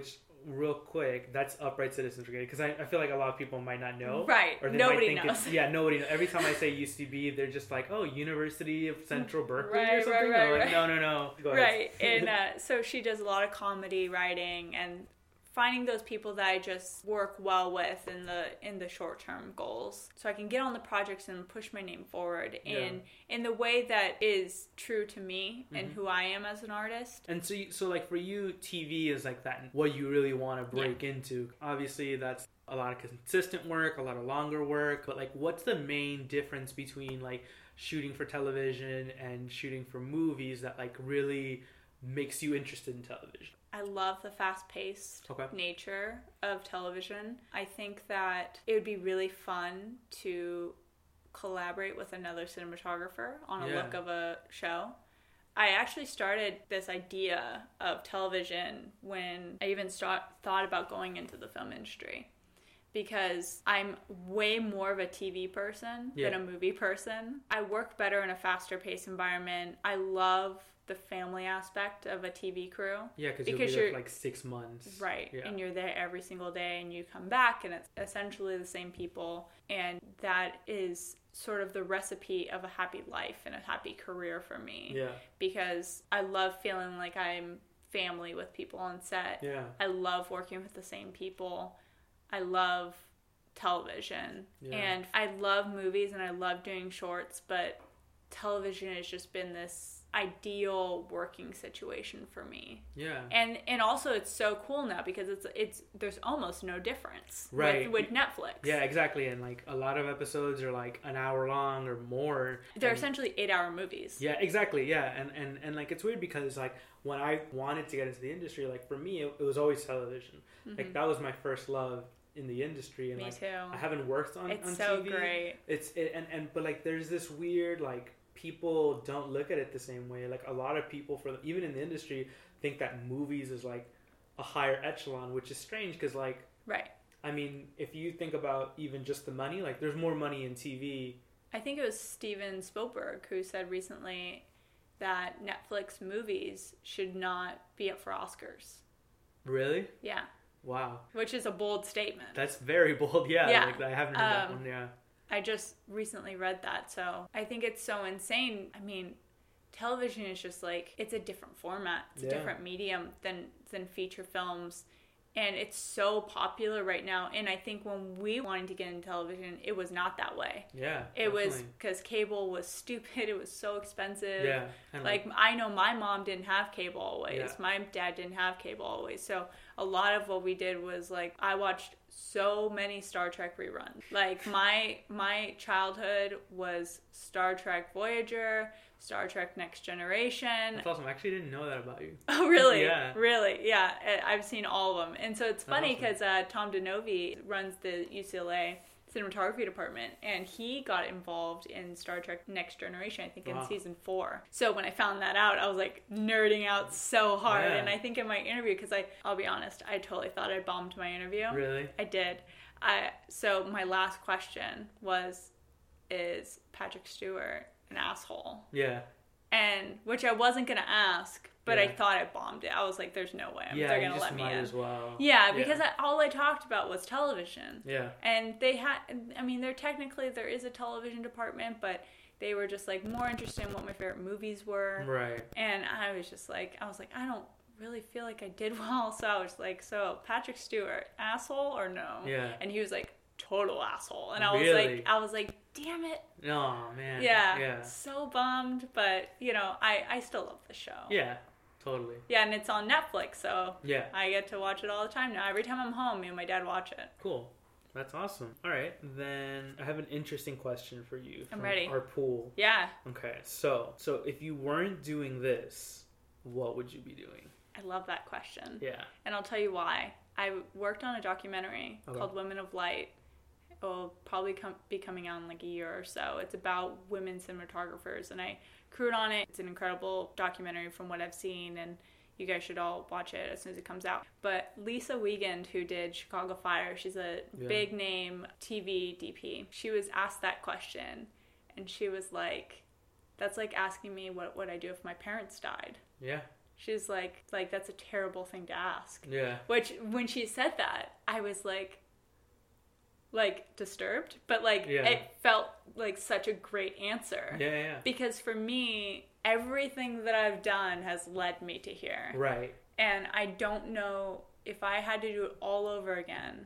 Speaker 1: real quick, that's Upright Citizens Brigade, because I, I feel like a lot of people might not know.
Speaker 2: Right.
Speaker 1: Or they
Speaker 2: Nobody
Speaker 1: might think
Speaker 2: knows.
Speaker 1: It's, yeah, nobody knows. Every time I say U C B, they're just like, oh, University of Central Berkeley
Speaker 2: Right,
Speaker 1: or something.
Speaker 2: right, right,
Speaker 1: like,
Speaker 2: right.
Speaker 1: no, no, no. Go ahead.
Speaker 2: Right. And uh, so she does a lot of comedy writing and finding those people that I just work well with in the in the short term goals, so I can get on the projects and push my name forward
Speaker 1: Yeah.
Speaker 2: in in the way that is true to me and
Speaker 1: Mhm.
Speaker 2: who I am as an artist.
Speaker 1: And so, you, so like for you, T V is like that, what you really want to break into. Obviously, that's a lot of consistent work, a lot of longer work. But like, what's the main difference between like shooting for television and shooting for movies that like really makes you interested in television?
Speaker 2: I love the fast-paced
Speaker 1: Okay.
Speaker 2: nature of television. I think that it would be really fun to collaborate with another cinematographer on a
Speaker 1: Yeah.
Speaker 2: look of a show. I actually started this idea of television when I even start, thought about going into the film industry, because I'm way more of a T V person
Speaker 1: Yeah.
Speaker 2: than a movie person. I work better in a faster paced environment. I love the family aspect of a T V crew.
Speaker 1: Yeah, cause
Speaker 2: Because
Speaker 1: you'll be there
Speaker 2: you're-
Speaker 1: for like six months.
Speaker 2: Right.
Speaker 1: Yeah.
Speaker 2: And you're there every single day and you come back and it's essentially the same people. And that is sort of the recipe of a happy life and a happy career for me.
Speaker 1: Yeah.
Speaker 2: Because I love feeling like I'm family with people on set.
Speaker 1: Yeah.
Speaker 2: I love working with the same people. I love television.
Speaker 1: Yeah.
Speaker 2: And I love movies and I love doing shorts, but television has just been this ideal working situation for me.
Speaker 1: Yeah.
Speaker 2: And and also it's so cool now because it's it's there's almost no difference
Speaker 1: Right.
Speaker 2: with, with Netflix.
Speaker 1: Yeah, exactly. And like a lot of episodes are like an hour long or more.
Speaker 2: They're
Speaker 1: And-
Speaker 2: essentially eight hour movies.
Speaker 1: Yeah, exactly. Yeah, and, and and like it's weird because like when I wanted to get into the industry, like for me it, it was always television. Like that was my first love in the industry, and
Speaker 2: Me
Speaker 1: like
Speaker 2: too.
Speaker 1: I haven't worked on
Speaker 2: It's
Speaker 1: on
Speaker 2: so
Speaker 1: T V.
Speaker 2: great.
Speaker 1: It's it, and and but like there's this weird like people don't look at it the same way. Like a lot of people for even in the industry think that movies is like a higher echelon, which is strange because like
Speaker 2: Right.
Speaker 1: I mean if you think about even just the money, like there's more money in T V.
Speaker 2: I think it was Steven Spielberg who said recently that Netflix movies should not be up for Oscars.
Speaker 1: Really?
Speaker 2: Yeah.
Speaker 1: Wow.
Speaker 2: Which is a bold statement.
Speaker 1: That's very bold. Yeah,
Speaker 2: Yeah.
Speaker 1: like I haven't heard that
Speaker 2: Um,
Speaker 1: one. Yeah.
Speaker 2: I just recently read that, so I think it's so insane. I mean, television is just like, it's a different format. It's
Speaker 1: Yeah.
Speaker 2: a different medium than than feature films. And it's so popular right now. And I think when we wanted to get into television, it was not that way.
Speaker 1: Yeah.
Speaker 2: It was
Speaker 1: definitely.
Speaker 2: because cable was stupid. It was so expensive.
Speaker 1: Yeah. And
Speaker 2: Like, I know my mom didn't have cable always.
Speaker 1: Yeah.
Speaker 2: My dad didn't have cable always. So a lot of what we did was like, I watched so many Star Trek reruns. Like my my childhood was Star Trek Voyager, Star Trek Next Generation.
Speaker 1: That's awesome. I actually didn't know that about you.
Speaker 2: Oh, really?
Speaker 1: Yeah.
Speaker 2: Really? Yeah. I- I've seen all of them. And so it's
Speaker 1: That's
Speaker 2: funny
Speaker 1: awesome.
Speaker 2: because uh, Tom DeNovi runs the U C L A cinematography department, and he got involved in Star Trek Next Generation, I think in
Speaker 1: Wow.
Speaker 2: season four. So when I found that out, I was like nerding out so hard.
Speaker 1: Yeah.
Speaker 2: And I think in my interview, because I, I'll be honest, I totally thought I bombed my interview.
Speaker 1: Really?
Speaker 2: I did. I so my last question was, is Patrick Stewart an asshole?
Speaker 1: Yeah.
Speaker 2: And which I wasn't gonna ask, but I
Speaker 1: Yeah.
Speaker 2: thought I bombed it. I was like, "There's no way
Speaker 1: Yeah.
Speaker 2: they're
Speaker 1: You
Speaker 2: gonna
Speaker 1: just
Speaker 2: let me
Speaker 1: might
Speaker 2: in."
Speaker 1: as well.
Speaker 2: Yeah, because I, all I talked about was television,
Speaker 1: Yeah.
Speaker 2: and they had. I mean, there technically there is a television department, but they were just like more interested in what my favorite movies were,
Speaker 1: Right.
Speaker 2: and I was just like, I was like, I don't really feel like I did well, so I was like, so Patrick Stewart, asshole or no?
Speaker 1: Yeah.
Speaker 2: And he was like, total asshole, and I was
Speaker 1: Really?
Speaker 2: like, I was like, damn it.
Speaker 1: Oh man.
Speaker 2: Yeah,
Speaker 1: Yeah.
Speaker 2: so bummed, but you know, I, I still love the show.
Speaker 1: Yeah. Totally.
Speaker 2: Yeah, and it's on Netflix, so
Speaker 1: Yeah.
Speaker 2: I get to watch it all the time now. Every time I'm home, me and my dad watch it.
Speaker 1: Cool. That's awesome. All right. Then I have an interesting question for you.
Speaker 2: I'm
Speaker 1: from
Speaker 2: ready.
Speaker 1: Our pool.
Speaker 2: Yeah,
Speaker 1: Okay. So, so if you weren't doing this, what would you be doing?
Speaker 2: I love that question.
Speaker 1: Yeah.
Speaker 2: And I'll tell you why. I worked on a documentary
Speaker 1: Okay.
Speaker 2: called Women of Light. It will probably come, be coming out in like a year or so. It's about women cinematographers, and I crewed on it. It's an incredible documentary from what I've seen, and you guys should all watch it as soon as it comes out. But Lisa Wiegand, who did Chicago Fire, she's a
Speaker 1: Yeah.
Speaker 2: big name T V D P. She was asked that question, and she was like, that's like asking me what would I do if my parents died.
Speaker 1: Yeah.
Speaker 2: She's like, like, that's a terrible thing to ask.
Speaker 1: Yeah.
Speaker 2: Which, when she said that, I was like, like, disturbed. But, like,
Speaker 1: yeah.
Speaker 2: it felt like such a great answer.
Speaker 1: Yeah, yeah.
Speaker 2: Because for me, everything that I've done has led me to here.
Speaker 1: Right.
Speaker 2: And I don't know, if I had to do it all over again,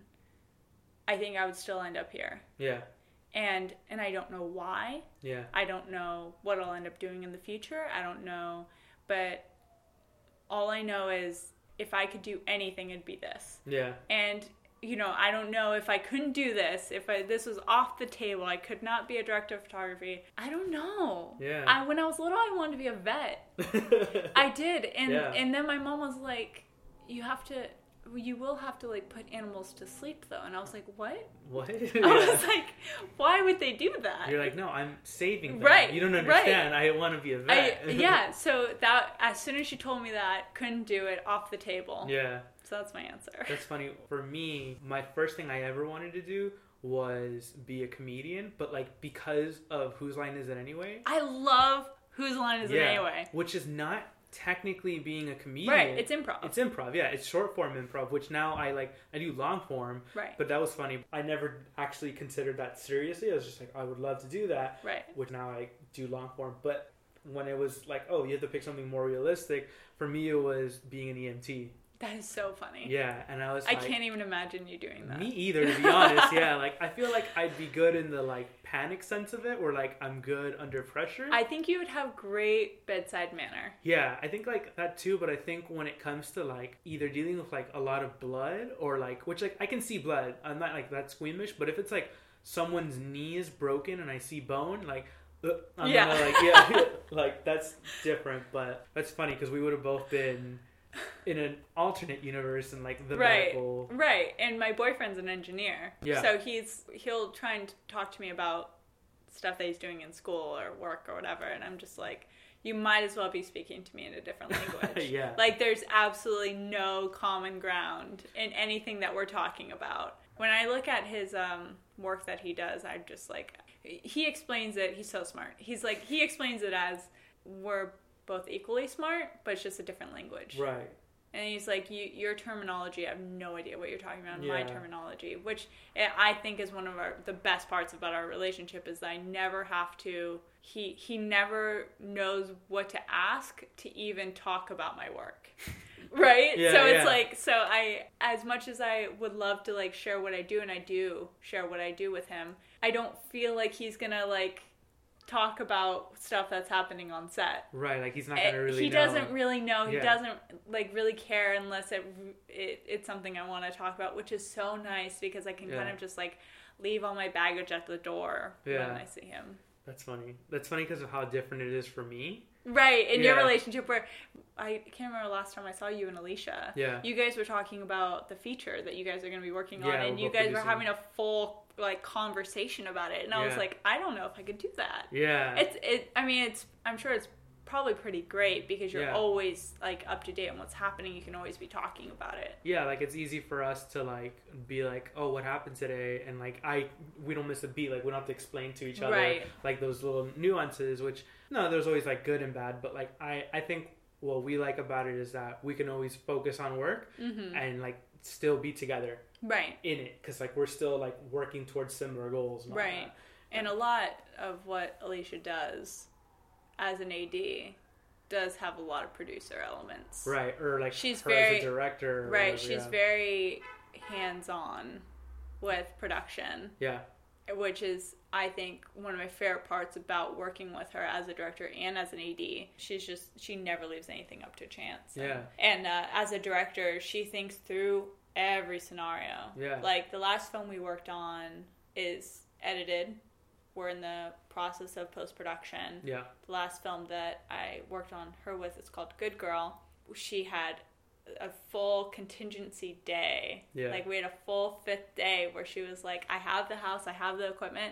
Speaker 2: I think I would still end up here.
Speaker 1: Yeah.
Speaker 2: And and I don't know why.
Speaker 1: Yeah.
Speaker 2: I don't know what I'll end up doing in the future. I don't know. But all I know is if I could do anything, it'd be this.
Speaker 1: Yeah.
Speaker 2: And, you know, I don't know if I couldn't do this, if I, this was off the table, I could not be a director of photography. I don't know.
Speaker 1: Yeah.
Speaker 2: I, when I was little, I wanted to be a vet. I did. And,
Speaker 1: yeah.
Speaker 2: and then my mom was like, you have to... you will have to, like, put animals to sleep, though. And I was like, what?
Speaker 1: What?
Speaker 2: I
Speaker 1: yeah.
Speaker 2: was like, why would they do that?
Speaker 1: You're like, no, I'm saving them.
Speaker 2: Right.
Speaker 1: You don't understand.
Speaker 2: Right.
Speaker 1: I want to be a vet.
Speaker 2: I, yeah, so that, as soon as she told me that, couldn't do it, off the table.
Speaker 1: Yeah.
Speaker 2: So that's my answer.
Speaker 1: That's funny. For me, my first thing I ever wanted to do was be a comedian, but, like, because of Whose Line Is It Anyway?
Speaker 2: I love Whose Line Is It
Speaker 1: yeah,
Speaker 2: Anyway?
Speaker 1: Which is not technically being a comedian.
Speaker 2: Right, it's improv.
Speaker 1: It's improv, yeah. It's short form improv, which now I like, I do long form.
Speaker 2: Right.
Speaker 1: But that was funny. I never actually considered that seriously. I was just like, I would love to do that.
Speaker 2: Right.
Speaker 1: Which now I do long form. But when it was like, oh, you have to pick something more realistic, for me it was being an E M T.
Speaker 2: That is so funny.
Speaker 1: Yeah, and I was
Speaker 2: I
Speaker 1: like...
Speaker 2: can't even imagine you doing that.
Speaker 1: Me either, to be honest, yeah. Like, I feel like I'd be good in the, like, panic sense of it, where, like, I'm good under pressure.
Speaker 2: I think you would have great bedside manner.
Speaker 1: Yeah, I think, like, that too, but I think when it comes to, like, either dealing with, like, a lot of blood, or, like, which, like, I can see blood. I'm not, like, that squeamish, but if it's, like, someone's knee is broken and I see bone, like... Uh, I'm
Speaker 2: yeah.
Speaker 1: gonna, like, yeah, like, that's different, but that's funny, because we would have both been... in an alternate universe and like the
Speaker 2: right,
Speaker 1: medical...
Speaker 2: right. And my boyfriend's an engineer,
Speaker 1: yeah.
Speaker 2: So he's he'll try and talk to me about stuff that he's doing in school or work or whatever, and I'm just like, you might as well be speaking to me in a different language.
Speaker 1: yeah,
Speaker 2: like there's absolutely no common ground in anything that we're talking about. When I look at his um, work that he does, I'm just like, he explains it. He's so smart. He's like he explains it as we're both equally smart, but it's just a different language.
Speaker 1: Right.
Speaker 2: And he's like, you, your terminology, I have no idea what you're talking about in
Speaker 1: yeah.
Speaker 2: my terminology, which I think is one of our the best parts about our relationship is that I never have to, he, he never knows what to ask to even talk about my work. Right?
Speaker 1: Yeah,
Speaker 2: so it's
Speaker 1: yeah.
Speaker 2: like, so I, as much as I would love to like share what I do, and I do share what I do with him, I don't feel like he's gonna like, talk about stuff that's happening on set.
Speaker 1: Right, like he's not gonna really
Speaker 2: he
Speaker 1: know.
Speaker 2: doesn't really know. He
Speaker 1: yeah.
Speaker 2: doesn't like really care unless it, it it's something I want to talk about, which is so nice because I can
Speaker 1: yeah.
Speaker 2: kind of just like leave all my baggage at the door
Speaker 1: yeah.
Speaker 2: when I see him.
Speaker 1: That's funny. That's funny because of how different it is for me.
Speaker 2: Right, in
Speaker 1: yeah.
Speaker 2: your relationship where, I can't remember the last time I saw you and Alicia.
Speaker 1: Yeah.
Speaker 2: You guys were talking about the feature that you guys are going to be working
Speaker 1: yeah,
Speaker 2: on, and you guys producing. were having a full like conversation about it, and I
Speaker 1: yeah.
Speaker 2: was like, I don't know if I could do that.
Speaker 1: Yeah.
Speaker 2: It's it. I mean, it's. I'm sure it's probably pretty great because you're
Speaker 1: yeah.
Speaker 2: always like up to date on what's happening. You can always be talking about it.
Speaker 1: Yeah, like it's easy for us to like be like, oh, what happened today, and like I we don't miss a beat. Like we don't have to explain to each other
Speaker 2: right.
Speaker 1: like those little nuances. Which no, there's always like good and bad, but like I I think what we like about it is that we can always focus on work
Speaker 2: mm-hmm.
Speaker 1: and like still be together.
Speaker 2: Right.
Speaker 1: In it, because like we're still like working towards similar goals. And
Speaker 2: right.
Speaker 1: That.
Speaker 2: And a lot of what Alicia does as an A D does have a lot of producer elements.
Speaker 1: Right. Or like
Speaker 2: she's
Speaker 1: her
Speaker 2: very
Speaker 1: as a director. Or
Speaker 2: right.
Speaker 1: whatever,
Speaker 2: she's
Speaker 1: yeah.
Speaker 2: very hands-on with production.
Speaker 1: Yeah.
Speaker 2: Which is, I think, one of my favorite parts about working with her as a director and as an A D. She's just, she never leaves anything up to chance.
Speaker 1: Yeah.
Speaker 2: And, and uh, as a director, she thinks through every scenario.
Speaker 1: Yeah.
Speaker 2: Like, the last film we worked on is edited. We're in the process of post-production.
Speaker 1: Yeah.
Speaker 2: The last film that I worked on her with is called Good Girl. She had a full contingency day.
Speaker 1: Yeah.
Speaker 2: Like we had a full fifth day where she was like, I have the house, I have the equipment.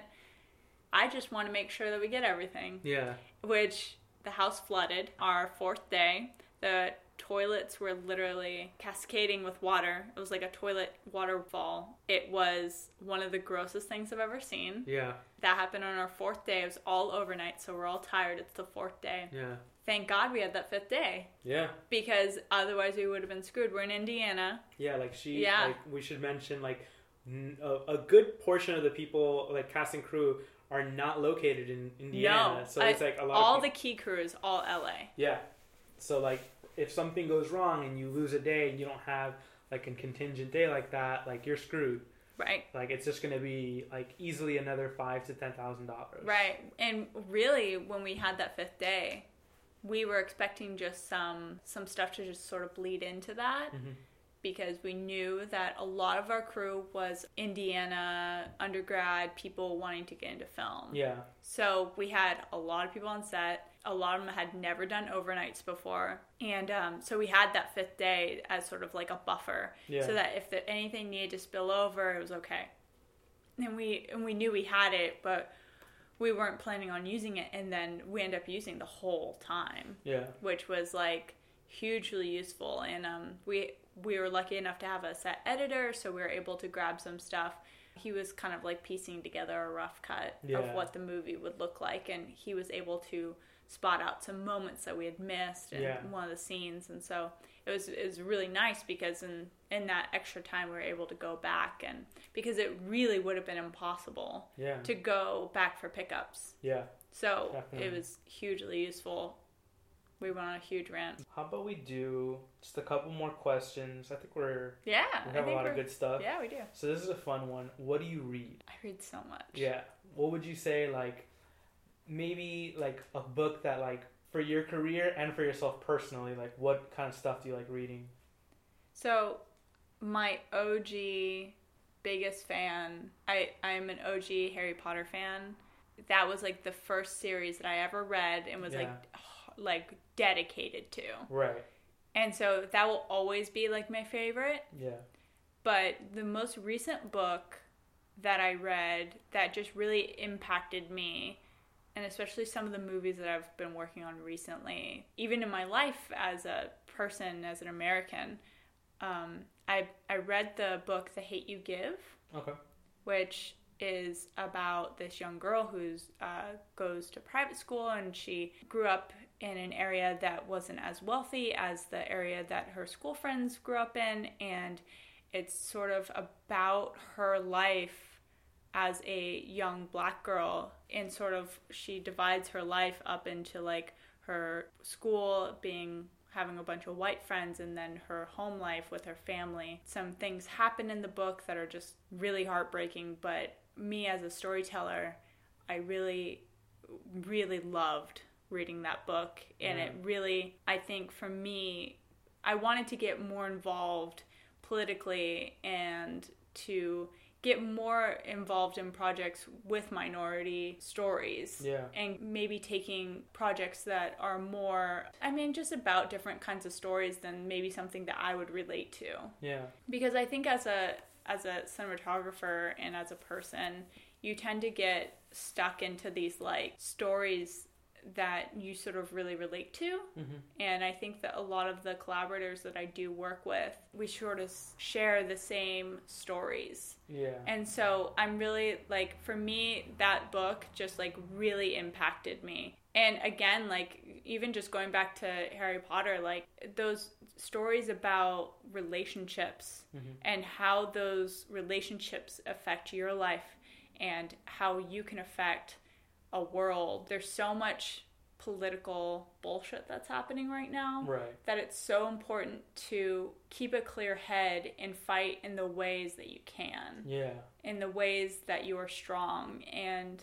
Speaker 2: I just want to make sure that we get everything.
Speaker 1: Yeah.
Speaker 2: Which the house flooded our fourth day. The toilets were literally cascading with water. It was like a toilet waterfall. It was one of the grossest things I've ever seen.
Speaker 1: Yeah.
Speaker 2: That happened on our fourth day. It was all overnight, so we're all tired. It's the fourth day.
Speaker 1: Yeah.
Speaker 2: Thank God we had that fifth day.
Speaker 1: Yeah.
Speaker 2: Because otherwise we would have been screwed. We're in Indiana.
Speaker 1: Yeah, like she,
Speaker 2: yeah.
Speaker 1: like we should mention, like a, a good portion of the people, like cast and crew, are not located in Indiana.
Speaker 2: No.
Speaker 1: So it's like a lot
Speaker 2: all
Speaker 1: of
Speaker 2: the key crew is all L A.
Speaker 1: Yeah. So like if something goes wrong and you lose a day and you don't have like a contingent day like that, like you're screwed.
Speaker 2: Right.
Speaker 1: Like it's just gonna be like easily another five to ten thousand dollars.
Speaker 2: Right. And really, when we had that fifth day, we were expecting just some some stuff to just sort of bleed into that. Mm-hmm. Because we knew that a lot of our crew was Indiana undergrad people wanting to get into film.
Speaker 1: Yeah.
Speaker 2: So we had a lot of people on set. A lot of them had never done overnights before. And um, so we had that fifth day as sort of like a buffer.
Speaker 1: Yeah.
Speaker 2: So that if the, anything needed to spill over, it was okay. And we and we knew we had it, but we weren't planning on using it. And then we ended up using the whole time.
Speaker 1: Yeah.
Speaker 2: Which was like hugely useful. And um, we... we were lucky enough to have a set editor, so we were able to grab some stuff. He was kind of like piecing together a rough cut
Speaker 1: yeah.
Speaker 2: of what the movie would look like, and he was able to spot out some moments that we had missed in
Speaker 1: yeah.
Speaker 2: one of the scenes. And so it was it was really nice because in in that extra time we were able to go back, and because it really would have been impossible
Speaker 1: yeah.
Speaker 2: to go back for pickups.
Speaker 1: Yeah.
Speaker 2: So
Speaker 1: definitely.
Speaker 2: It was hugely useful. We went on a huge rant.
Speaker 1: How about we do just a couple more questions? I think we're
Speaker 2: yeah.
Speaker 1: we have
Speaker 2: I think
Speaker 1: a lot
Speaker 2: we're,
Speaker 1: of good stuff.
Speaker 2: Yeah, we do.
Speaker 1: So this is a fun one. What do you read?
Speaker 2: I read so much.
Speaker 1: Yeah. What would you say, like, maybe like a book that, like, for your career and for yourself personally, like, what kind of stuff do you like reading?
Speaker 2: So, my O G biggest fan, I I'm an O G Harry Potter fan. That was like the first series that I ever read and was
Speaker 1: yeah.
Speaker 2: like like dedicated to.
Speaker 1: Right.
Speaker 2: And so that will always be like my favorite.
Speaker 1: Yeah.
Speaker 2: But the most recent book that I read that just really impacted me, and especially some of the movies that I've been working on recently, even in my life as a person, as an American, um, I I read the book The Hate U Give.
Speaker 1: Okay.
Speaker 2: Which is about this young girl who uh, goes to private school, and she grew up in an area that wasn't as wealthy as the area that her school friends grew up in, and it's sort of about her life as a young black girl, and sort of she divides her life up into like her school being having a bunch of white friends, and then her home life with her family. Some things happen in the book that are just really heartbreaking, but me as a storyteller, I really, really loved reading that book. And
Speaker 1: yeah.
Speaker 2: it really, I think for me, I wanted to get more involved politically and to get more involved in projects with minority stories.
Speaker 1: Yeah.
Speaker 2: And maybe taking projects that are more, I mean, just about different kinds of stories than maybe something that I would relate to.
Speaker 1: Yeah.
Speaker 2: Because I think as a as a cinematographer and as a person, you tend to get stuck into these like stories that you sort of really relate to. Mm-hmm. And I think that a lot of the collaborators that I do work with, we sort of share the same stories.
Speaker 1: Yeah.
Speaker 2: And so I'm really, like, for me, that book just, like, really impacted me. And again, like, even just going back to Harry Potter, like, those stories about relationships mm-hmm. and how those relationships affect your life and how you can affect a world. There's so much political bullshit that's happening right now,
Speaker 1: right.
Speaker 2: that it's so important to keep a clear head and fight in the ways that you can.
Speaker 1: Yeah.
Speaker 2: In the ways that you are strong. And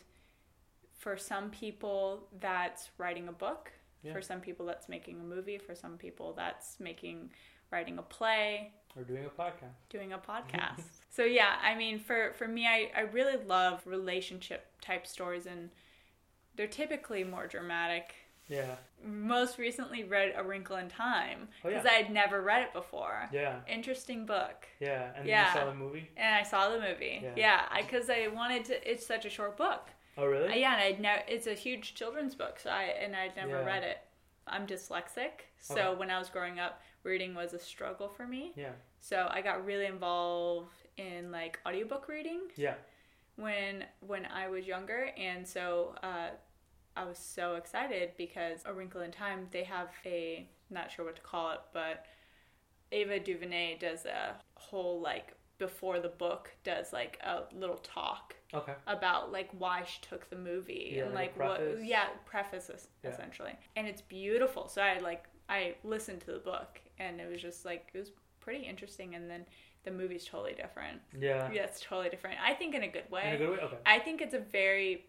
Speaker 2: for some people, that's writing a book. Yeah. For some people, that's making a movie. For some people, that's making, writing a play.
Speaker 1: Or doing a podcast.
Speaker 2: Doing a podcast. So yeah, I mean, for, for me, I, I really love relationship type stories, and they're typically more dramatic.
Speaker 1: Yeah.
Speaker 2: Most recently read A Wrinkle in Time, because
Speaker 1: oh, yeah.
Speaker 2: I had never read it before.
Speaker 1: Yeah.
Speaker 2: Interesting book.
Speaker 1: Yeah, and
Speaker 2: yeah.
Speaker 1: you saw the movie?
Speaker 2: And I saw the movie. Yeah, because yeah, I, I wanted to, it's such a short book.
Speaker 1: Oh, really?
Speaker 2: Uh, yeah, and I'd never, it's a huge children's book, so I and I'd never
Speaker 1: yeah.
Speaker 2: read it. I'm dyslexic, so
Speaker 1: Okay.
Speaker 2: when I was growing up, reading was a struggle for me.
Speaker 1: Yeah.
Speaker 2: So I got really involved in like audiobook reading
Speaker 1: Yeah.
Speaker 2: when when I was younger, and so uh, I was so excited because A Wrinkle in Time, they have a, not sure what to call it, but Ava DuVernay does a whole like before the book does like a little talk
Speaker 1: Okay.
Speaker 2: about like why she took the movie
Speaker 1: Yeah,
Speaker 2: and
Speaker 1: like
Speaker 2: like
Speaker 1: a
Speaker 2: what
Speaker 1: preface.
Speaker 2: yeah preface es-
Speaker 1: Yeah.
Speaker 2: essentially, and it's beautiful. So I like I listened to the book and it was just like it was pretty interesting, and then the movie's totally different.
Speaker 1: Yeah.
Speaker 2: Yeah, it's totally different. I think in a good way.
Speaker 1: In a good way? Okay.
Speaker 2: I think it's a very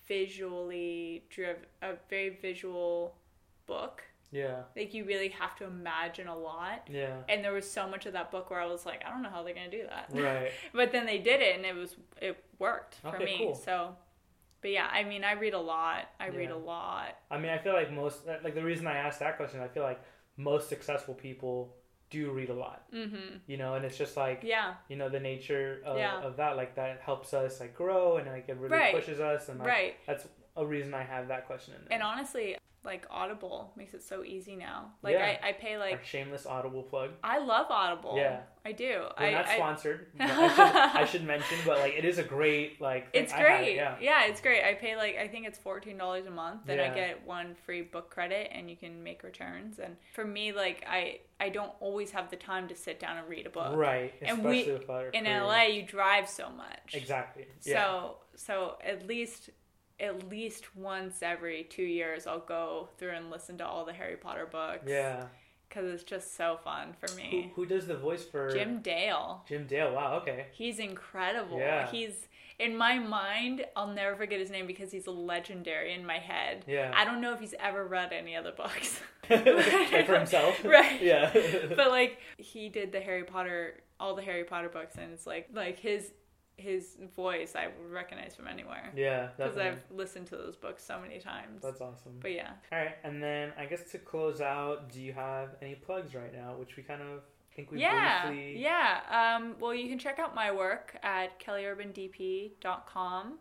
Speaker 2: visually driven, a very visual book.
Speaker 1: Yeah.
Speaker 2: Like you really have to imagine a lot.
Speaker 1: Yeah.
Speaker 2: And there was so much of that book where I was like, I don't know how they're gonna do that.
Speaker 1: Right.
Speaker 2: But then they did it, and it was it worked for
Speaker 1: Okay,
Speaker 2: me.
Speaker 1: cool.
Speaker 2: So, but yeah, I mean, I read a lot. I read
Speaker 1: Yeah.
Speaker 2: a lot.
Speaker 1: I mean, I feel like most, like the reason I asked that question, I feel like most successful people do read a lot,
Speaker 2: Mm-hmm.
Speaker 1: you know, and it's just like,
Speaker 2: Yeah.
Speaker 1: you know, the nature of,
Speaker 2: Yeah.
Speaker 1: of that, like that helps us like grow, and like it really
Speaker 2: Right.
Speaker 1: pushes us, and like,
Speaker 2: Right.
Speaker 1: that's a reason I have that question in there.
Speaker 2: And honestly, like Audible makes it so easy now. Like
Speaker 1: Yeah.
Speaker 2: I, I pay like
Speaker 1: Our shameless Audible plug.
Speaker 2: I love Audible.
Speaker 1: Yeah.
Speaker 2: I do.
Speaker 1: We're
Speaker 2: I,
Speaker 1: not
Speaker 2: I,
Speaker 1: sponsored. but I, should, I should mention, but like it is a great like. Thing.
Speaker 2: It's
Speaker 1: I have it,
Speaker 2: great.
Speaker 1: yeah.
Speaker 2: yeah, it's great. I pay like I think it's fourteen dollars a month, and I
Speaker 1: Yeah.
Speaker 2: get one free book credit, and you can make returns. And for me, like I I don't always have the time to sit down and read a book.
Speaker 1: Right.
Speaker 2: And
Speaker 1: Especially
Speaker 2: we
Speaker 1: with our
Speaker 2: in
Speaker 1: career.
Speaker 2: L A, you drive so much.
Speaker 1: Exactly.
Speaker 2: So
Speaker 1: Yeah.
Speaker 2: so at least at least once every two years, I'll go through and listen to all the Harry Potter books.
Speaker 1: Yeah.
Speaker 2: Because it's just so fun for
Speaker 1: Who,
Speaker 2: me.
Speaker 1: who does the voice for
Speaker 2: Jim Dale.
Speaker 1: Jim Dale? Wow. Okay.
Speaker 2: He's incredible.
Speaker 1: Yeah.
Speaker 2: He's in my mind, I'll never forget his name because he's legendary in my head.
Speaker 1: Yeah.
Speaker 2: I don't know if he's ever read any other books.
Speaker 1: Like for himself.
Speaker 2: Right.
Speaker 1: Yeah.
Speaker 2: But like he did the Harry Potter, all the Harry Potter books, and it's like like his his voice I would recognize from anywhere.
Speaker 1: Yeah.
Speaker 2: Because
Speaker 1: Definitely.
Speaker 2: I've listened to those books so many times.
Speaker 1: That's awesome.
Speaker 2: But yeah.
Speaker 1: All right, and then I guess to close out, do you have any plugs right now? Which we kind of think we
Speaker 2: Yeah,
Speaker 1: briefly.
Speaker 2: yeah. Um, well, you can check out my work at kelly urban d p dot com,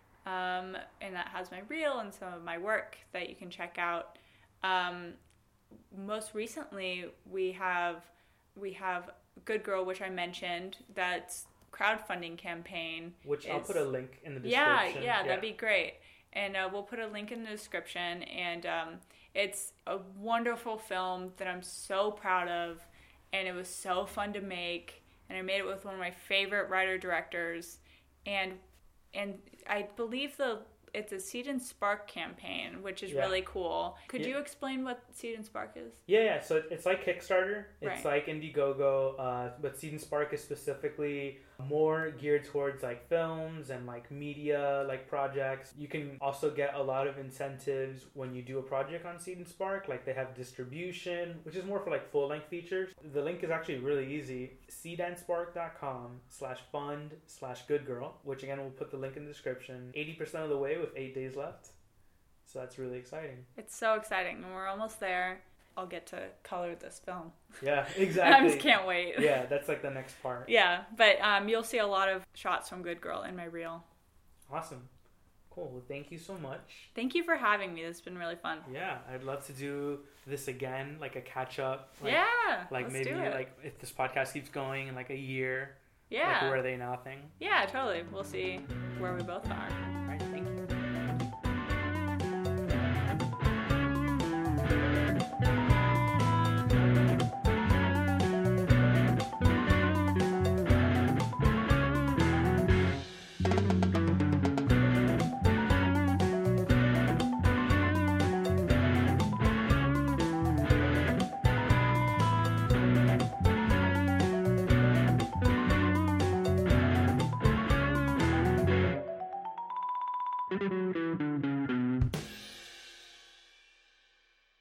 Speaker 2: um, and that has my reel and some of my work that you can check out. Um, most recently, we have we have Good Girl, which I mentioned. That's crowdfunding campaign.
Speaker 1: Which I'll
Speaker 2: is-
Speaker 1: put a link in the
Speaker 2: Yeah,
Speaker 1: description.
Speaker 2: yeah, that'd be great. And uh, we'll put a link in the description. And um, it's a wonderful film that I'm so proud of. And it was so fun to make. And I made it with one of my favorite writer-directors. And and I believe the it's a Seed and Spark campaign, which is
Speaker 1: Yeah.
Speaker 2: really cool. Could
Speaker 1: Yeah.
Speaker 2: you explain what Seed and Spark is?
Speaker 1: Yeah, yeah. So it's like Kickstarter. It's
Speaker 2: Right.
Speaker 1: like Indiegogo, uh, but Seed and Spark is specifically more geared towards like films and like media like projects. You can also get a lot of incentives when you do a project on Seed and Spark. Like they have distribution, which is more for like full length features. The link is actually really easy. seedandspark.com slash fund slash good girl, which again we'll put the link in the description. eighty percent of the way with eight days left. So that's really exciting.
Speaker 2: It's so exciting, and we're almost there. I'll get to color this film.
Speaker 1: Yeah,
Speaker 2: I
Speaker 1: exactly.
Speaker 2: just can't wait.
Speaker 1: Yeah, that's like the next part.
Speaker 2: Yeah, but um, you'll see a lot of shots from Good Girl in my reel.
Speaker 1: Awesome. Cool. Well, thank you so much.
Speaker 2: Thank you for having me. This has been really fun.
Speaker 1: Yeah, I'd love to do this again, like a catch up. Like,
Speaker 2: yeah,
Speaker 1: Like
Speaker 2: let's
Speaker 1: maybe
Speaker 2: do it.
Speaker 1: like if this podcast keeps going in like a year.
Speaker 2: yeah,
Speaker 1: Like where are they now thing.
Speaker 2: yeah, totally. We'll see where we both are.
Speaker 1: All right. Thank you. Thank you.